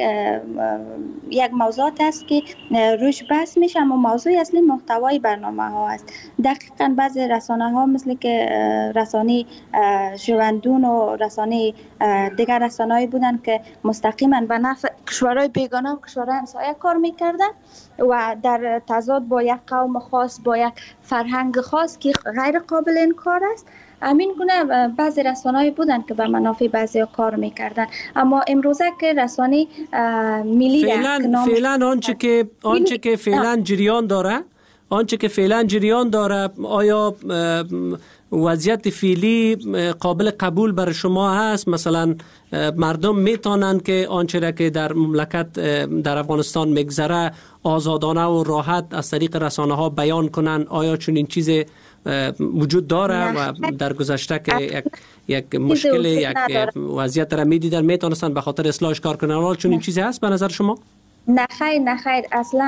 یک موضوعات است که روش بحث میشه، اما موضوع اصلی محتوای برنامه ها است. دقیقاً بعضی رسانه ها مثل که رسانه ژوندون و رسانه دیگر رسانه‌ای بودن که مستقیما به نفع کشورهای بیگانه و کشورهای همسایه کار میکردن و در تضاد با یک قوم خاص، با یک فرهنگ خاص که غیر قابل انکار است. همین گونه بعضی رسانه‌ای بودن که به منافع بعضی کار میکردن. اما امروزه که رسانه ملی فعلا فعلا آنچه که آنچه که فعلا جریان داره آنچه که فعلا جریان داره آیا وضعیت فعلی قابل قبول بر شما هست؟ مثلا مردم میتونن که آنچه را که در مملکت در افغانستان میگذره آزادانه و راحت از طریق رسانه ها بیان کنن؟ آیا چون این چیز وجود داره و در گذشته که یک یک مشکل یک وضعیت را میدیدن میتونستن به خاطر اصلاحش کار کنن؟ حالا چون این چیزی هست به نظر شما؟ نه خیر نه خیر اصلا.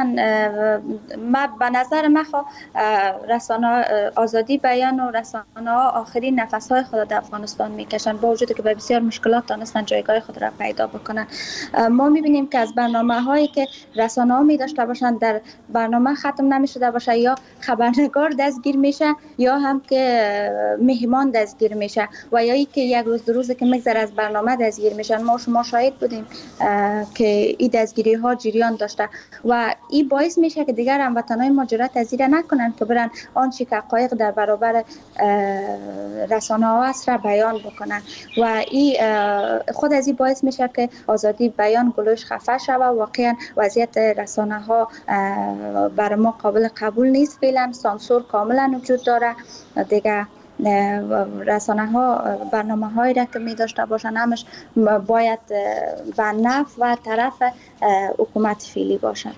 ما به نظر من خو رسانه آزادی بیان و رسانه ها آخرین نفس های خود در افغانستان میکشن، با وجودی که به بسیار مشکلات دانستن جایگاه خود را پیدا بکنن. ما میبینیم که از برنامه هایی که رسانه ها می داشته باشن در برنامه ختم نمیشده باشه، یا خبرنگار دستگیر میشه یا هم که مهمان دستگیر میشه و یا ای که یک روز دو روزه که میگذره از برنامه دستگیر میشن. ما شما شاهد بودیم که این دستگیری ها جریان داشته و این باعث میشه که دیگر هموطنان ما جرأت از این نکنن که برن آنچه که حقایق در برابر رسانه ها است را بیان بکنن و این خود از این باعث میشه که آزادی بیان گلوش خفه شود. واقعا وضعیت رسانه ها برای ما قابل قبول نیست. فعلا سانسور کاملا وجود داره. دیگه رسانه ها برنامه هایی را که می داشته باشن همش باید به نفع و طرف حکومت فعلی باشن.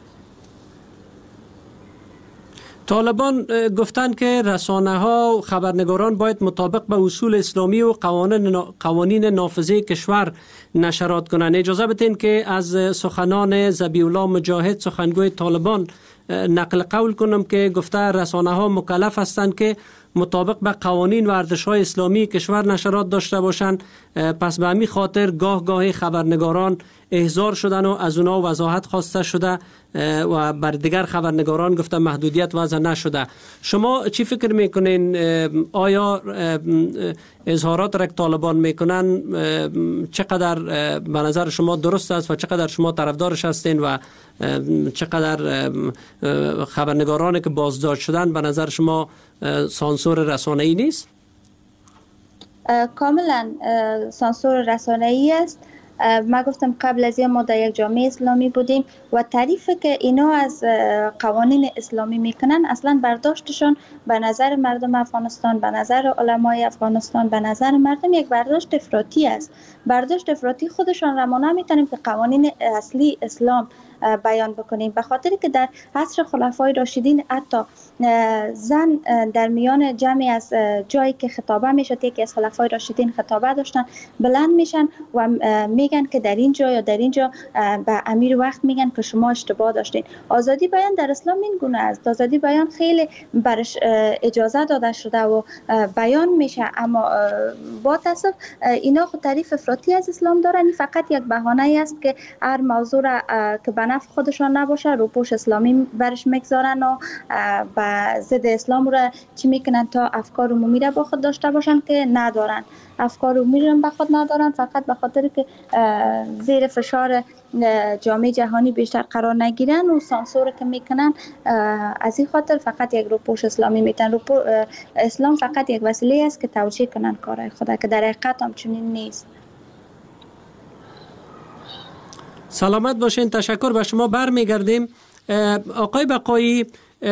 طالبان گفتند که رسانه ها و خبرنگاران باید مطابق به اصول اسلامی و قوانین قوانین نافذه کشور نشرات کنند. اجازه بدین که از سخنان ذبیح الله مجاهد سخنگوی طالبان نقل قول کنم که گفته رسانه ها مکلف هستند که مطابق به قوانین و ارزش‌های اسلامی کشور نشرات داشته باشند. پس به همین خاطر گاه گاهی خبرنگاران احضار شدن و از اونا وضاحت خواسته شده و بر دیگر خبرنگاران گفته محدودیت وضع نشده. شما چی فکر میکنین؟ آیا اظهارات را که طالبان میکنن چقدر به نظر شما درست است و چقدر شما طرفدارش هستین و چقدر خبرنگارانی که بازداشت شدن به نظر شما سانسور رسانه‌ای نیست؟ کاملا سانسور رسانه‌ای است. ما گفتم قبل از این ما در یک جامعه اسلامی بودیم و تعریفی که اینا از قوانین اسلامی میکنن اصلا برداشتشون به نظر مردم افغانستان، به نظر علمای افغانستان، به نظر مردم یک برداشت افراطی است. برداشت افراطی خودشان را ما نمیتونیم که قوانین اصلی اسلام بیان بکنیم، به خاطر که در عصر خلفای راشدین حتی زن در میان جمعی از جایی که خطابه میشد، یکی از خلفای راشدین خطابه داشتن، بلند میشن و میگن که در اینجا یا در اینجا به امیر وقت میگن که شما اشتباه داشتین. آزادی بیان در اسلام این گونه است. آزادی بیان خیلی برش اجازه داده شده و بیان میشه، اما با تاسف اینا خود تعریف افراطی از اسلام دارن. فقط یک بهانه است که هر موضوع را که به نفع خودشان نباشه رو پوش اسلامی برش میگذارن و به ضد اسلام را چی میکنن تا افکار عمومی را با خود داشته باشن که ندارن. افکار عمومی را با خود ندارن فقط به خاطر که زیر فشار جامعه جهانی بیشتر قرار نگیرن و سانسور که میکنن از این خاطر فقط یک رو پوش اسلامی میتن. رو اسلام فقط یک وسیله است که توجیه کنن کارهای خدا، که در حقیقت هم چنین نیست. سلامت باشین. تشکر. به شما برمیگردیم. آقای بقایی،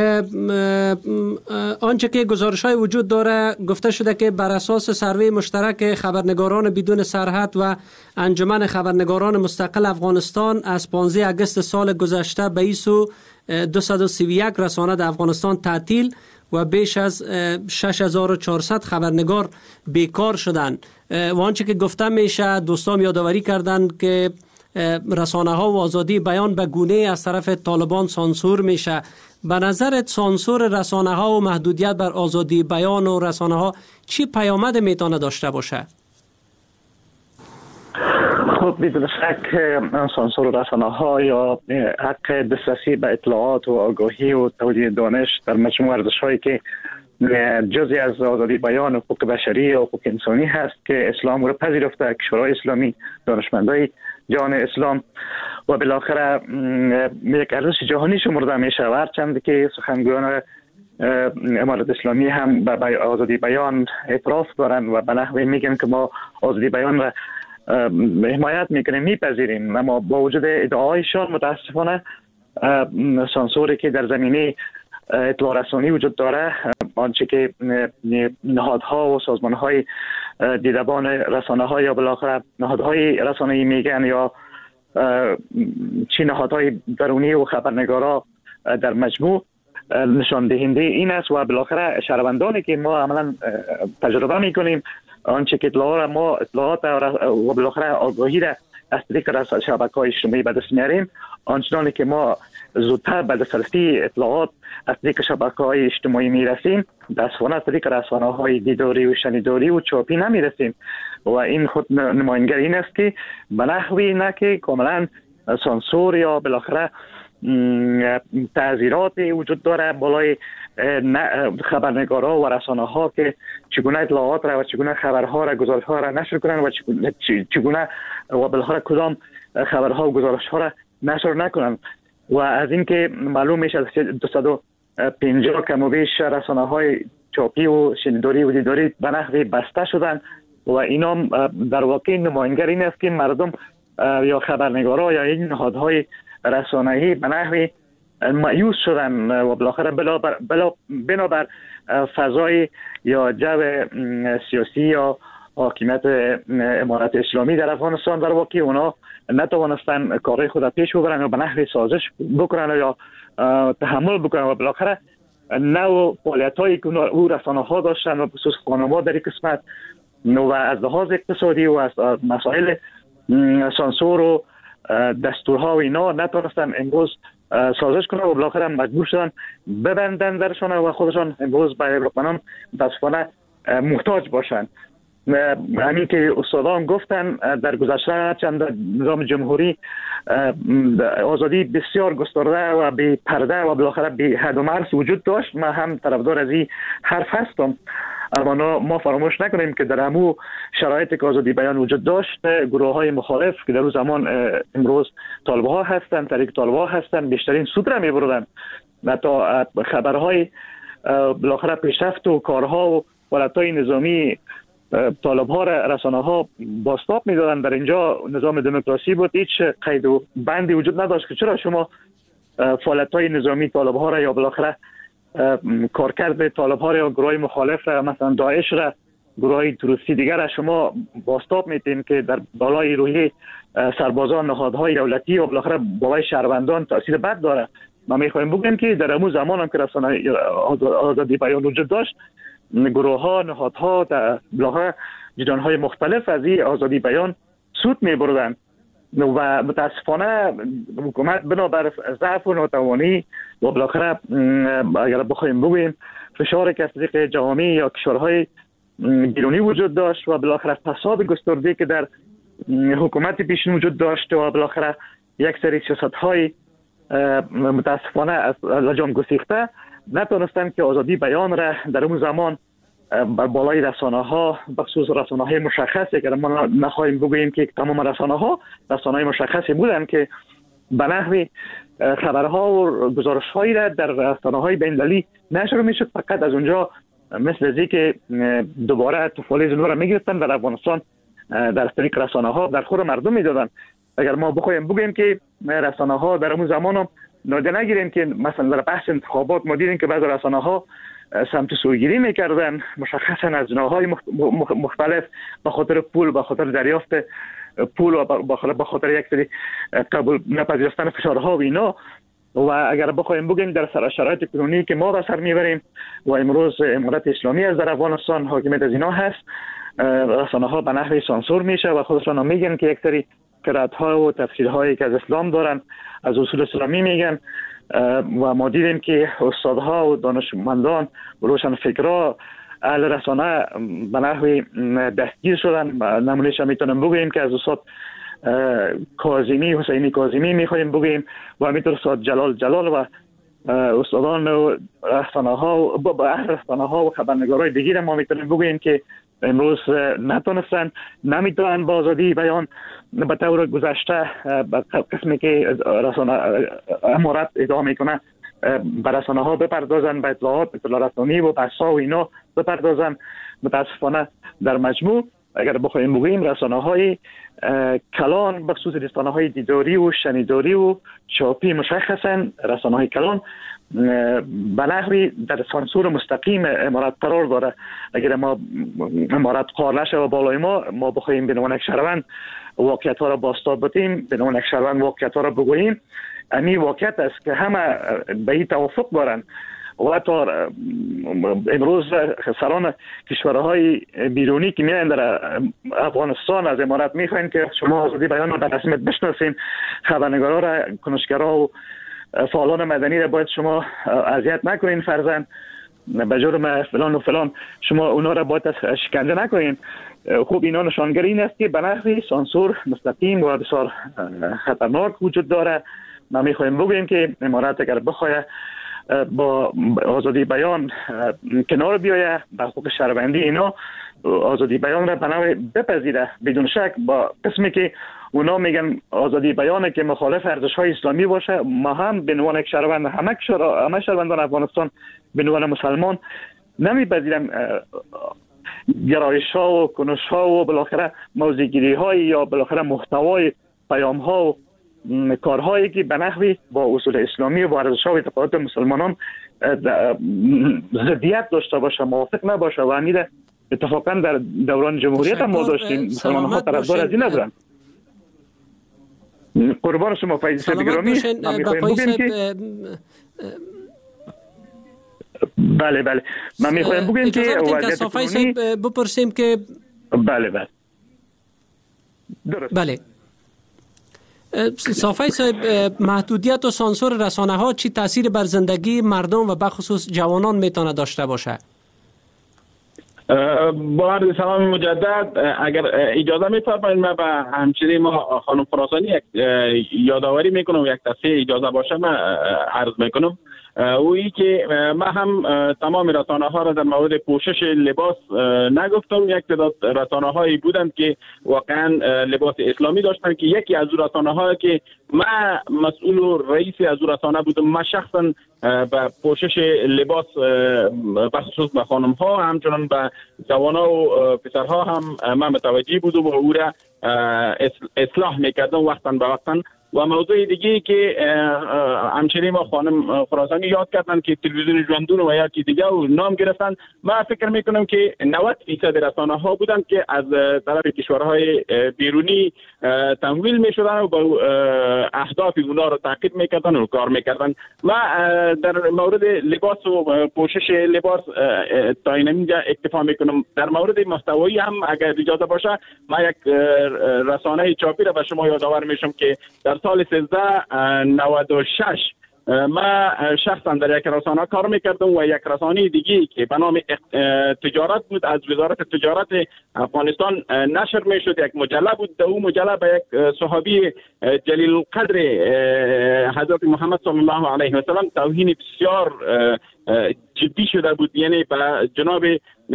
آنچه که گزارش‌های وجود داره گفته شده که بر اساس سروی مشترک خبرنگاران بدون سرحد و انجمن خبرنگاران مستقل افغانستان از پانزده آگوست سال گذشته به ایسو دویست و سی و یک رسانه در افغانستان تعطیل و بیش از شش هزار و چهارصد خبرنگار بیکار شدند. و آنچه که گفته میشه، دوستان یادآوری کردند که رسانه ها و آزادی بیان به گونه از طرف طالبان سانسور میشه. به نظرت سانسور رسانه ها و محدودیت بر آزادی بیان و رسانه ها چی پیامد میتونه داشته باشه؟ خب بدون شک سانسور رسانه ها یا حق دسترسی به اطلاعات و آگاهی و توجیه دانش در مجموع ارزش هایی که جزئی از آزادی بیان و حقوق بشری و حقوق انسانی هست که اسلام رو پذیرفته، کشورهای اسلامی، دانشمندای جهان اسلام و بالاخره یک ارزش جهانی شمرده می شود، چند که سخنگویان امارت اسلامی هم به آزادی بیان اعتراف دارند و به نحوی میگن که ما آزادی بیان را حمایت میکنیم، میپذیریم، اما با وجود ادعایشان متاسفانه سانسوری که در زمینه اطلاع رسانی وجود داره، آنچه که نهادها و سازمانهای دیدبان رسانه ها یا بالاخره نهادهای رسانه‌ای میگن یا چی نهادهای درونی و خبرنگارا در مجموع نشان دهنده این است و بالاخره شهروندانی که ما عملا تجربه میکنیم آنچه که اطلاعات ما اطلاعات و بالاخره آگاهی را از طریق شبکه‌های اجتماعی به دست میاریم، آنچنانی که ما زودتر به دسترسی اطلاعات از طریق شبکه‌های اجتماعی میرسیم، دستانه از طریق رسانه‌های دیداری و شنیداری و چاپی نمیرسیم و این خود نمایانگر این است که به نحوی نه که کاملا سانسور یا بالاخره تعزیرات وجود داره بالای خبرنگارا و رسانه ها که چگونه اطلاعات را و چگونه خبرها را گزارش ها را نشر کنند و چگونه و بالاخره کدام خبرها و گزارش ها را نشر نکنند. و از اینکه معلوم میشه از دویست و پنجاه کم و بیش رسانه های چاپی و شنیداری و دیداری به نحوی بسته شدند و اینا در واقع نمایانگر این است که مردم یا خبرنگارا یا این نهادهای رسانه‌ای به نحوی مایوس شدن و بالاخره بنابر فضای یا جو سیاسی یا حاکمیت امارت اسلامی در افغانستان در واقع اونا نتوانستن کارهای خود پیش ببرن و به نحوی سازش بکنن یا تحمل بکنن و بالاخره نوع فعالیت‌هایی که او رسانه‌ها داشتن و خصوص خانم‌ها در این قسمت و از لحاظ اقتصادی و از مسائل سانسور و دستورها و اینا نتونستن امروز سازش کنن و بالاخره مجبور شدن ببندن درشان و خودشان امروز به رقمنان متاسفانه محتاج باشند همین که استادان گفتن در گذشته چند نظام جمهوری آزادی بسیار گسترده و بی پرده و بالاخره بی حد و مرز وجود داشت. من هم طرفدار از این حرف هستم، اما ما فراموش نکنیم که در همو شرایطی که آزادی بیان وجود داشت، گروه های مخالف که در اون زمان امروز طالب ها هستند، طریق طالب ها هستند، بیشترین سود را می بردند و تا خبرهای بالاخره پیشرفت و کارها و حالتهای نظامی طالب ها را رسانه ها باستاب می دادن. در اینجا نظام دموکراسی بود، هیچ قید و بندی وجود نداشت که چرا شما فعالیت های نظامی طالب ها را یا بالاخره کارکرد طالب ها را یا گروه مخالف را مثلا داعش را، گروه های تروریستی دیگر را شما باستاب میتین که در بالای روحی سربازان نهادهای دولتی و بالاخره بالای شهروندان تاثیر بد داره. ما میخوایم بگیم که در همون زمان هم که رسانه آزادی بیان وجود داشت، گروه ها، نهادها در بالاخره جریان های مختلف از این آزادی بیان سود میبردن و متاسفانه حکومت بنابر ضعف و ناتوانی و بالاخره اگر بخوایم بگوییم فشاری که از طریق جوامع یا کشورهای بیرونی وجود داشت و بالاخره فساد گسترده که در حکومت پیشین وجود داشت و بالاخره یک سری سیاست های متاسفانه از لجام گسیخته نتونستند که آزادی بیان را در اون زمان بر بالای رسانه ها، بخصوص رسانه های مشخصی که ما نخواهیم بگوییم که تمام رسانه ها رسانه های مشخصی بودن که به نحوی خبرها و گزارش هایی را در رسانه های بین‌المللی نشر میشد، فقط از اونجا مثل ازی که دوباره توفالی زنو را میگرفتن در افغانستان در طریق رسانه ها در خور مردم میدادن. اگر ما بخوایم بگوییم که رسانه ها در اون زمان هم نادیده نگیریم که مثلا در بحث انتخابات ما دیدیم که بعضی رسانه ها سمت سوگیری میکردن، مشخصا از جناهای مختلف به خاطر پول، به خاطر دریافت پول و به خاطر یک سری قبول نپذیرفتن فشارها و اینا. و اگر بخوایم بگیم در سر شرایط کنونی که ما به سر میبریم و امروز امارت اسلامی از در افغانستان حاکمیت از اینا هست، رسانه ها به نحوی سانسور میشه و خودشان میگن که یک سری قرائت ها و تفسیرهایی که از اسلام دارن، از اصول اسلامی میگن و ما دیدیم که استادها و دانشمندان و روشنفکرها اهل رسانه به نحوی دستگیر شدن. نمونهش هم میتونم بگوییم که از استاد کاظمی، حسینی کاظمی میخوایم بگوییم و همینطور استاد جلال جلال و استادان و رسانه ها و اهل رسانه ها و خبرنگارای دیگر ما میتونیم بگوییم که امروز نتونستن، نمیتونن با آزادی بیان به طور گذشته به قسمی که رسانه امارت ادعا میکنه به رسانه ها بپردازن، به اطلاعات اطلاع رسانی و بحث‌ها و اینا بپردازن. متاسفانه در مجموع اگر بخوایم بگوییم رسانه های کلان، بخصوص رسانه های دیداری و شنیداری و چاپی مشخصا رسانه های کلان به نحوی در سانسور مستقیم امارت قرار داره. اگر ما امارت قرار نشه و بالای ما ما بخوایم به عنوان یک شهروند واقعیت ها را باستاب بدیم، به عنوان یک شهروند واقعیت ها را بگوییم، امی واقعیت است که همه به این توافق دارن و تا امروز سران کشورهای بیرونی که میان در افغانستان از امارت میخواین که شما آزادی بیان را در رسمیت بشناسین، خبرنگارا را، کنشگرا و فعالان مدنی را باید شما اذیت نکنین، فرضاً به جرم فلان و فلان شما اونا را باید شکنجه نکنین. خوب اینا نشانگری این است که به نحوی سانسور مستقیم و بسیار خطرناک وجود داره. ما میخوایم بگوییم که امارت اگر بخواه با آزادی بیان کنار بیایه، با حقوق شهروندی اینا آزادی بیان را به نوع بپذیره بدون شک، با قسمی که اونا میگن آزادی بیانه که مخالف ارزش های اسلامی باشه، ما هم به عنوان یک شهروند، همه همه شهروندان افغانستان به عنوان مسلمان نمیپذیرن گرایش ها و کنش ها و بالاخره موضوعگیری های یا بالاخره محتوای پیام ها و کارهایی که به نحوی با اصول اسلامی و ارزش ها و اعتقادات مسلمانان ضدیت داشته باشه، موافق نباشه و همیده اتفاقا در دوران جمهوریت هم ما داشتیم مسلمان ها طرفدار از این ندارن. قربان شما فیض صاحب گرامی، من میخوایم بگیم که بله بله من میخوایم بگیم که وضعیت کنونی بپرسیم که بله بله درست بله صافی صاحب، محدودیت و سانسور رسانه ها چی تاثیر بر زندگی مردم و بخصوص جوانان میتونه داشته باشه؟ با عرض سلام مجدد، اگر اجازه می‌فرمایید من به همچنین ما خانم خراسانی یک یادآوری میکنم، یک تصحیح اجازه باشه من عرض میکنم. اویی که ما هم تمام رسانه ها را در مورد پوشش لباس نگفتم. یک تعداد رسانه هایی بودند که واقعا لباس اسلامی داشتند که یکی از اون رسانه ها که من مسئول و رئیس از اون رسانه بودم، من شخصا به پوشش لباس بخصوص به خانم ها همچنان به جوان ها و پسرها هم من متوجه بودم و او را اصلاح میکردم وقتا به وقتا. و موضوع دیگه که همچنین ما خانم خراسانی یاد کردن که تلویزیون ژواندون و یا که دیگه و نام گرفتن، من فکر میکنم که نود درصد رسانه ها بودن که از طرف کشورهای بیرونی تمویل میشدن و با اهداف اونا رو تعقیب میکردن و کار میکردن. ما در مورد لباس و پوشش لباس تا اینجا اکتفا میکنم. در مورد محتوایی هم اگر اجازه باشه ما یک رسانه چاپی را به شما یادآور میشم که در سال سیزده نود و شش ما شخصا در یک رسانه کار میکردم و یک رسانه دیگی که به نام تجارت بود از وزارت تجارت افغانستان نشر میشد. یک مجله بود، در اون مجله به یک صحابی جلیل القدر حضرت محمد صلی الله علیه و سلم توهین بسیار جدی شده بود، یعنی به جناب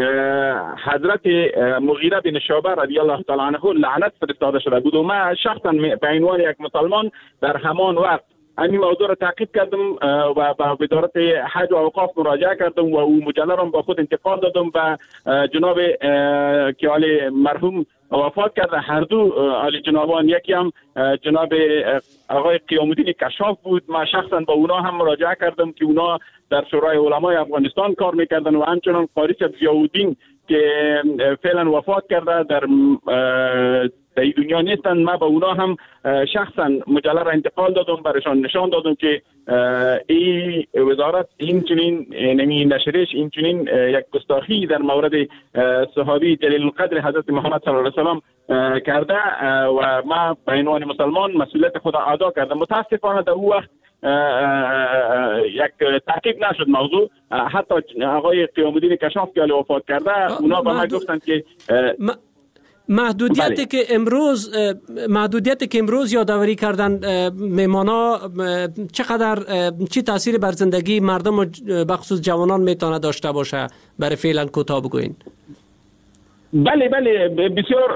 حضرت مغیره بن شعبه رضی الله تعالی عنه لعنت فرستاده شده بود و من شخصا به عنوان یک مسلمان در همان وقت همین موضوع را تعقیب کردم و به وزارت حج و اوقاف مراجعه کردم و او مجله را با خود انتقال دادم و جناب که آل مرحوم وفات کرده هر دو آل جنابان، یکی هم جناب آقای قیام الدین کشاف بود. من شخصا با اونا هم مراجعه کردم که اونا در شورای علمای افغانستان کار میکردن و همچنان قاری صاحب ضیاءالدین که فعلا وفات کرده در در دنیا نیستن. من با اونا هم شخصا مجله را انتقال دادم، برشان نشان دادم که این وزارت این چنین نمی نشریش این چنین یک گستاخی در مورد صحابی جلیل القدر حضرت محمد صلی الله علیه و سلم کرده و ما به عنوان مسلمان مسئولیت خود ادا کردم. متاسفانه در اون وقت یک تعقیب نشد موضوع. حتی آقای قیام الدین کشاف که وفات کرده اونا به ما گفتن که محدودیتی که امروز محدودیتی که امروز یادآوری کردن میمانا چقدر چی تاثیر بر زندگی مردم و بخصوص جوانان میتونه داشته باشه؟ برای فعلا کوتاه بگوین. بله بله بسیار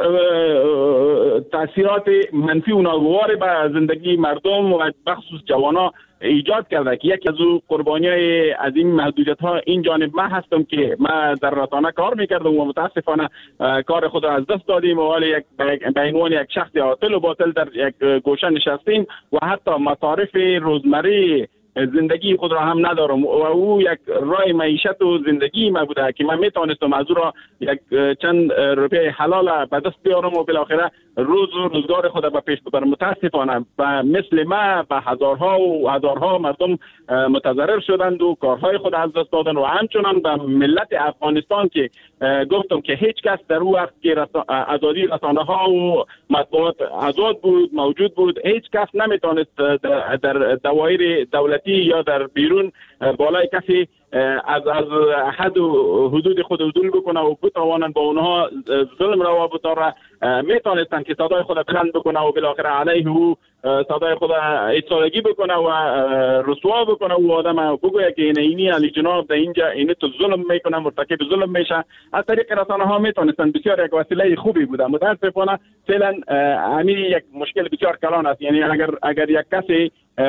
تاثیرات منفی و ناگوار به زندگی مردم و بخصوص جوانان ایجاد کرده که یکی از او قربانی از این محدودیت ها این جانب من هستم که من در رسانه کار میکردم و متاسفانه کار خود را از دست دادیم و حالا یک به عنوان یک شخص عاطل و باطل در یک گوشه نشستیم و حتی مصارف روزمره زندگی خود را هم ندارم و او یک راه معیشت و زندگی ما بوده که من میتونستم از او را یک چند روپیه حلال به دست بیارم و بالاخره روز و روزگار خود به پیش ببرم. متاسفانه و مثل ما به هزارها و هزارها مردم متضرر شدند و کارهای خود از دست دادن و همچنان به ملت افغانستان که گفتم که هیچ کس در اون وقت که آزادی رسانه ها و مطبوعات آزاد بود موجود بود، هیچ کس نمیتونست در دوایر دولتی یا در بیرون بالای کسی از از حد و حدود خود عدول بکنه و بتوانن با اونها ظلم را و بطاره میتونستن که صدای خود بلند بکنه و بالاخره علیه او صدای خود ایستادگی بکنه و رسوا بکنه و آدم بگویه که این اینی علی جناب در اینجا این تو ظلم میکنه، مرتکب ظلم میشه. از طریق رسانه ها میتونستن بسیار یک وسیله خوبی بوده. متاسفانه فعلا همین یک مشکل بسیار کلان است. یعنی اگر اگر یک کسی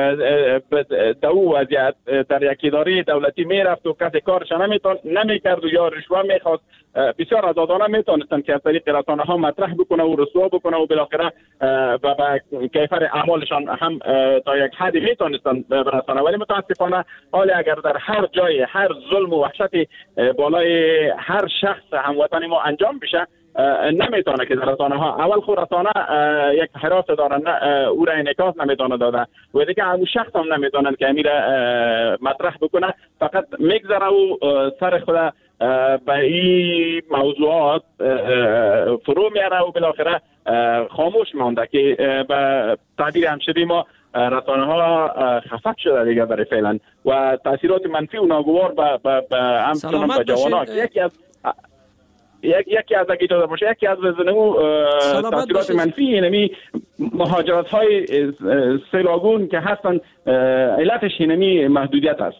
در او وضعیت در یک اداره دولتی میرفت و کسی کارش نمیکرد و یا رشوه میخواست، بسیار آزادانه میتونستن که از طریق رسانه ها مطرح بکنه و رسوا بکنه و بالاخره و با کیفر اعمالشان هم تا یک حدی میتونستن برسانه. ولی متاسفانه حالا اگر در هر جای هر ظلم و وحشت بالای هر شخص هموطن ما انجام بشه، نمیتونه که در رسانه ها اول خود رسانه یک حراس دارن او را انعکاس نمیتونه داده و دیگه همون شخص هم نمیتونن که امیر مطرح بکنه، فقط میگذره و سر خود به این موضوعات فرو میاره و بالاخره خاموش مانده که به تعبیر همشری ما رسانه ها خفت شده دیگه برای فعلا و تاثیرات منفی و ناگوار به همچنان به جوانان. یکی از یک یکی از اگه اجازه باشه یکی از زنمو تاثیرات منفی اینمی مهاجرت های سیلاگون که هستن علتش اینمی محدودیت است.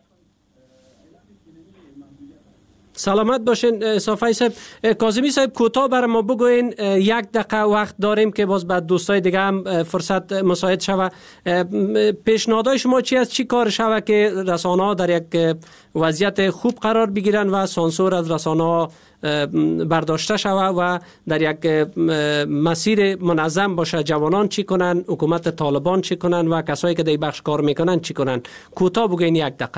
سلامت باشین صافی صاحب. کاظمی صاحب کوتاه برای ما بگوین، یک دقیقه وقت داریم که باز بعد دوستای دیگه هم فرصت مساعد شوه. پیشنهادهای شما چی است؟ چی کار شوه که رسانه ها در یک وضعیت خوب قرار بگیرن و سانسور از رسانه ها برداشته شوه و در یک مسیر منظم باشه؟ جوانان چی کنن، حکومت طالبان چی کنن و کسایی که در بخش کار میکنن چی کنن؟ کوتاه بگوین یک دقیقه.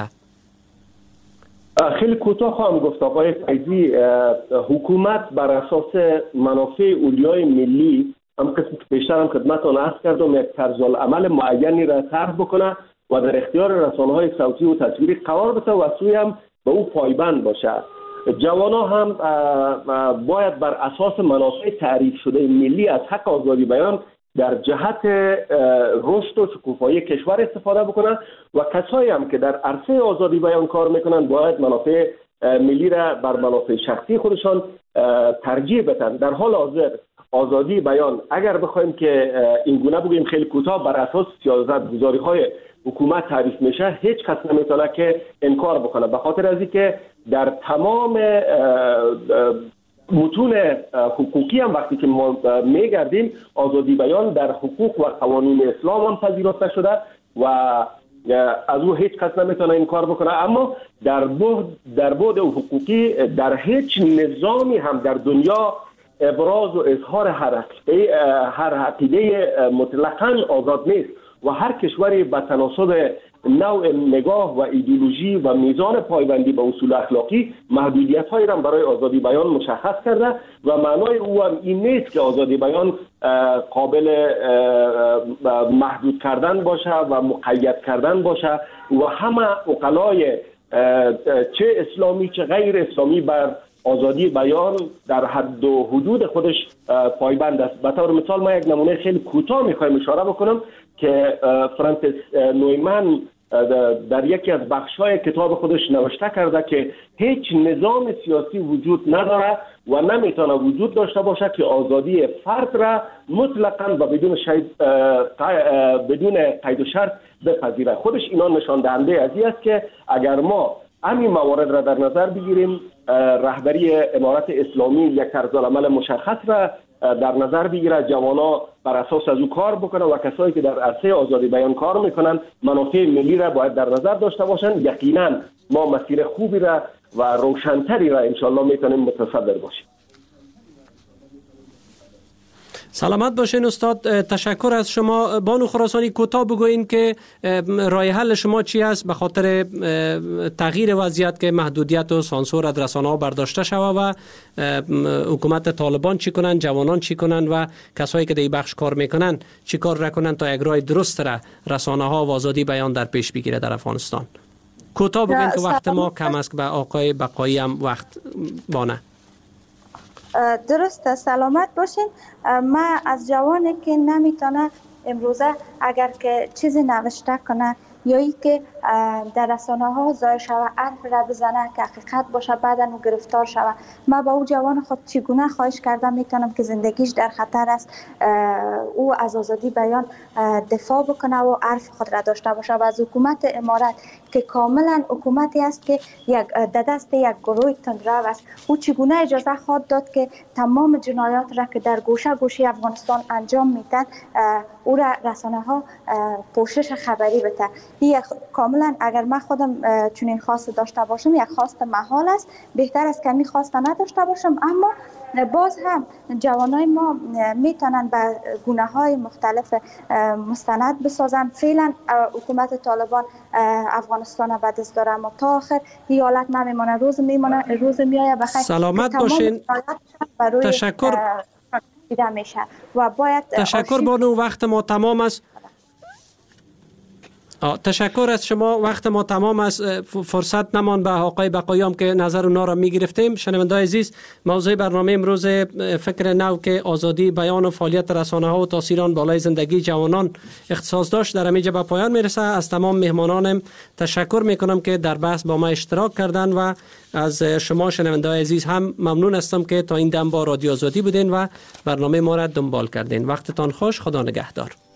خیلی کوتاه خواهم گفت آقای فیضی. حکومت بر اساس منافع اولیای ملی، هم قسم که بیشتر هم خدمتتان عرض کردم، یک طرز العمل معینی را طرح بکنه و در اختیار رسانه‌های صوتی و تصویری قرار بده و سوی هم به او پایبند باشه. جوانان هم باید بر اساس منافع تعریف شده ملی از حق آزادی بیان در جهت رشد و شکوفایی کشور استفاده بکنن و کسایی هم که در عرصه آزادی بیان کار میکنن باید منافع ملی را بر منافع شخصی خودشان ترجیح بدن. در حال حاضر آزادی بیان اگر بخوایم که این گونه بگیم خیلی کوتاه بر اساس سیاست گذاری های حکومت تعریف میشه، هیچ کس نمیتونه که انکار بکنه، به خاطر از اینکه در تمام متون حقوقی هم وقتی که ما میگردیم آزادی بیان در حقوق و قوانین اسلام هم پذیرفته شده و از او هیچ کس نمیتونه این کار بکنه. اما در بعد در بعد حقوقی در هیچ نظامی هم در دنیا ابراز و اظهار هر عقیده هر عقیده مطلقاً آزاد نیست و هر کشوری به تناسب نوع نگاه و ایدئولوژی و میزان پایبندی به اصول اخلاقی محدودیت‌هایی را برای آزادی بیان مشخص کرده و معنای او هم این نیست که آزادی بیان قابل محدود کردن باشه و مقید کردن باشه و همه عقلای چه اسلامی چه غیر اسلامی بر آزادی بیان در حد و حدود خودش پایبند است. به طور مثال ما یک نمونه خیلی کوتاه میخوایم اشاره بکنم که فرانسیس نویمن در یکی از بخش‌های کتاب خودش نوشته کرده که هیچ نظام سیاسی وجود نداره و نمیتونه وجود داشته باشه که آزادی فرد را مطلقاً و بدون شاید بدون قید و شرط بپذیره. خودش اینا نشان دهنده از این است که اگر ما همین موارد را در نظر بگیریم، رهبری امارت اسلامی یک طرز العمل مشخص را در نظر بگیره، جوانا بر اساس از او کار بکنه و کسایی که در عرصه آزادی بیان کار میکنن منافع ملی را باید در نظر داشته باشن، یقینا ما مسیر خوبی را و روشنتری را انشالله میتونیم متصدر باشیم. سلامت باشین استاد. تشکر از شما. بانو خراسانی کوتاه بگوین که راه حل شما چی است به خاطر تغییر وضعیت که محدودیت و سانسور از رسانه ها برداشته شود و حکومت طالبان چی کنن، جوانان چی کنن و کسایی که در بخش کار میکنن چی کار را کنن تا یک راه درست را رسانه ها و آزادی بیان در پیش بگیره در افغانستان. کوتاه بگوین که وقت ما کم است که به آقای بقایی هم وقت بانه. درسته. سلامت باشین. من از جوانی که نمیتونه امروزه اگر که چیزی نوشته کنه یا ای که در رسانه ها ظاهر شوه حرف را بزنه که حقیقت باشه بعدا او گرفتار شوه، من با او جوان خود چگونه خواهش کردم میتونم که زندگیش در خطر است او از آزادی بیان دفاع بکنه و حرف خود را داشته باشه و از حکومت امارت که کاملا حکومتی است که یک در دست یک گروه تندرو است، او چگونه اجازه خواهد داد که تمام جنایات را که در گوشه گوشه افغانستان انجام میدن او را رسانه ها پوشش خبری بده. یک کاملا اگر من خودم چنین خواست داشته باشم یک خواست محال است، بهتر است که می خواست نداشته باشم. اما باز هم جوانای ما میتونن به گونه های مختلف مستند بسازن. فعلا حکومت طالبان افغانستان به دست داره اما تا آخر این حالت نمیمونه، روز میمونه روز میایه بخیر. سلامت باشین. تشکر میشه و باید تشکر بانو. وقت ما تمام است. تشکر از شما. وقت ما تمام است، فرصت نمان به آقای بقایام که نظر اونا را می گرفتیم. شنونده‌های عزیز، موضوع برنامه امروز فکر نو که آزادی بیان و فعالیت رسانه ها و تاثیر آن بالای زندگی جوانان اختصاص داشت در اینجا به پایان میرسه. از تمام مهمانانم تشکر میکنم که در بحث با ما اشتراک کردن و از شما شنونده‌های عزیز هم ممنون هستم که تا این دم با رادیو آزادی بودین و برنامه ما را دنبال کردین. وقتتان خوش. خدا نگهدار.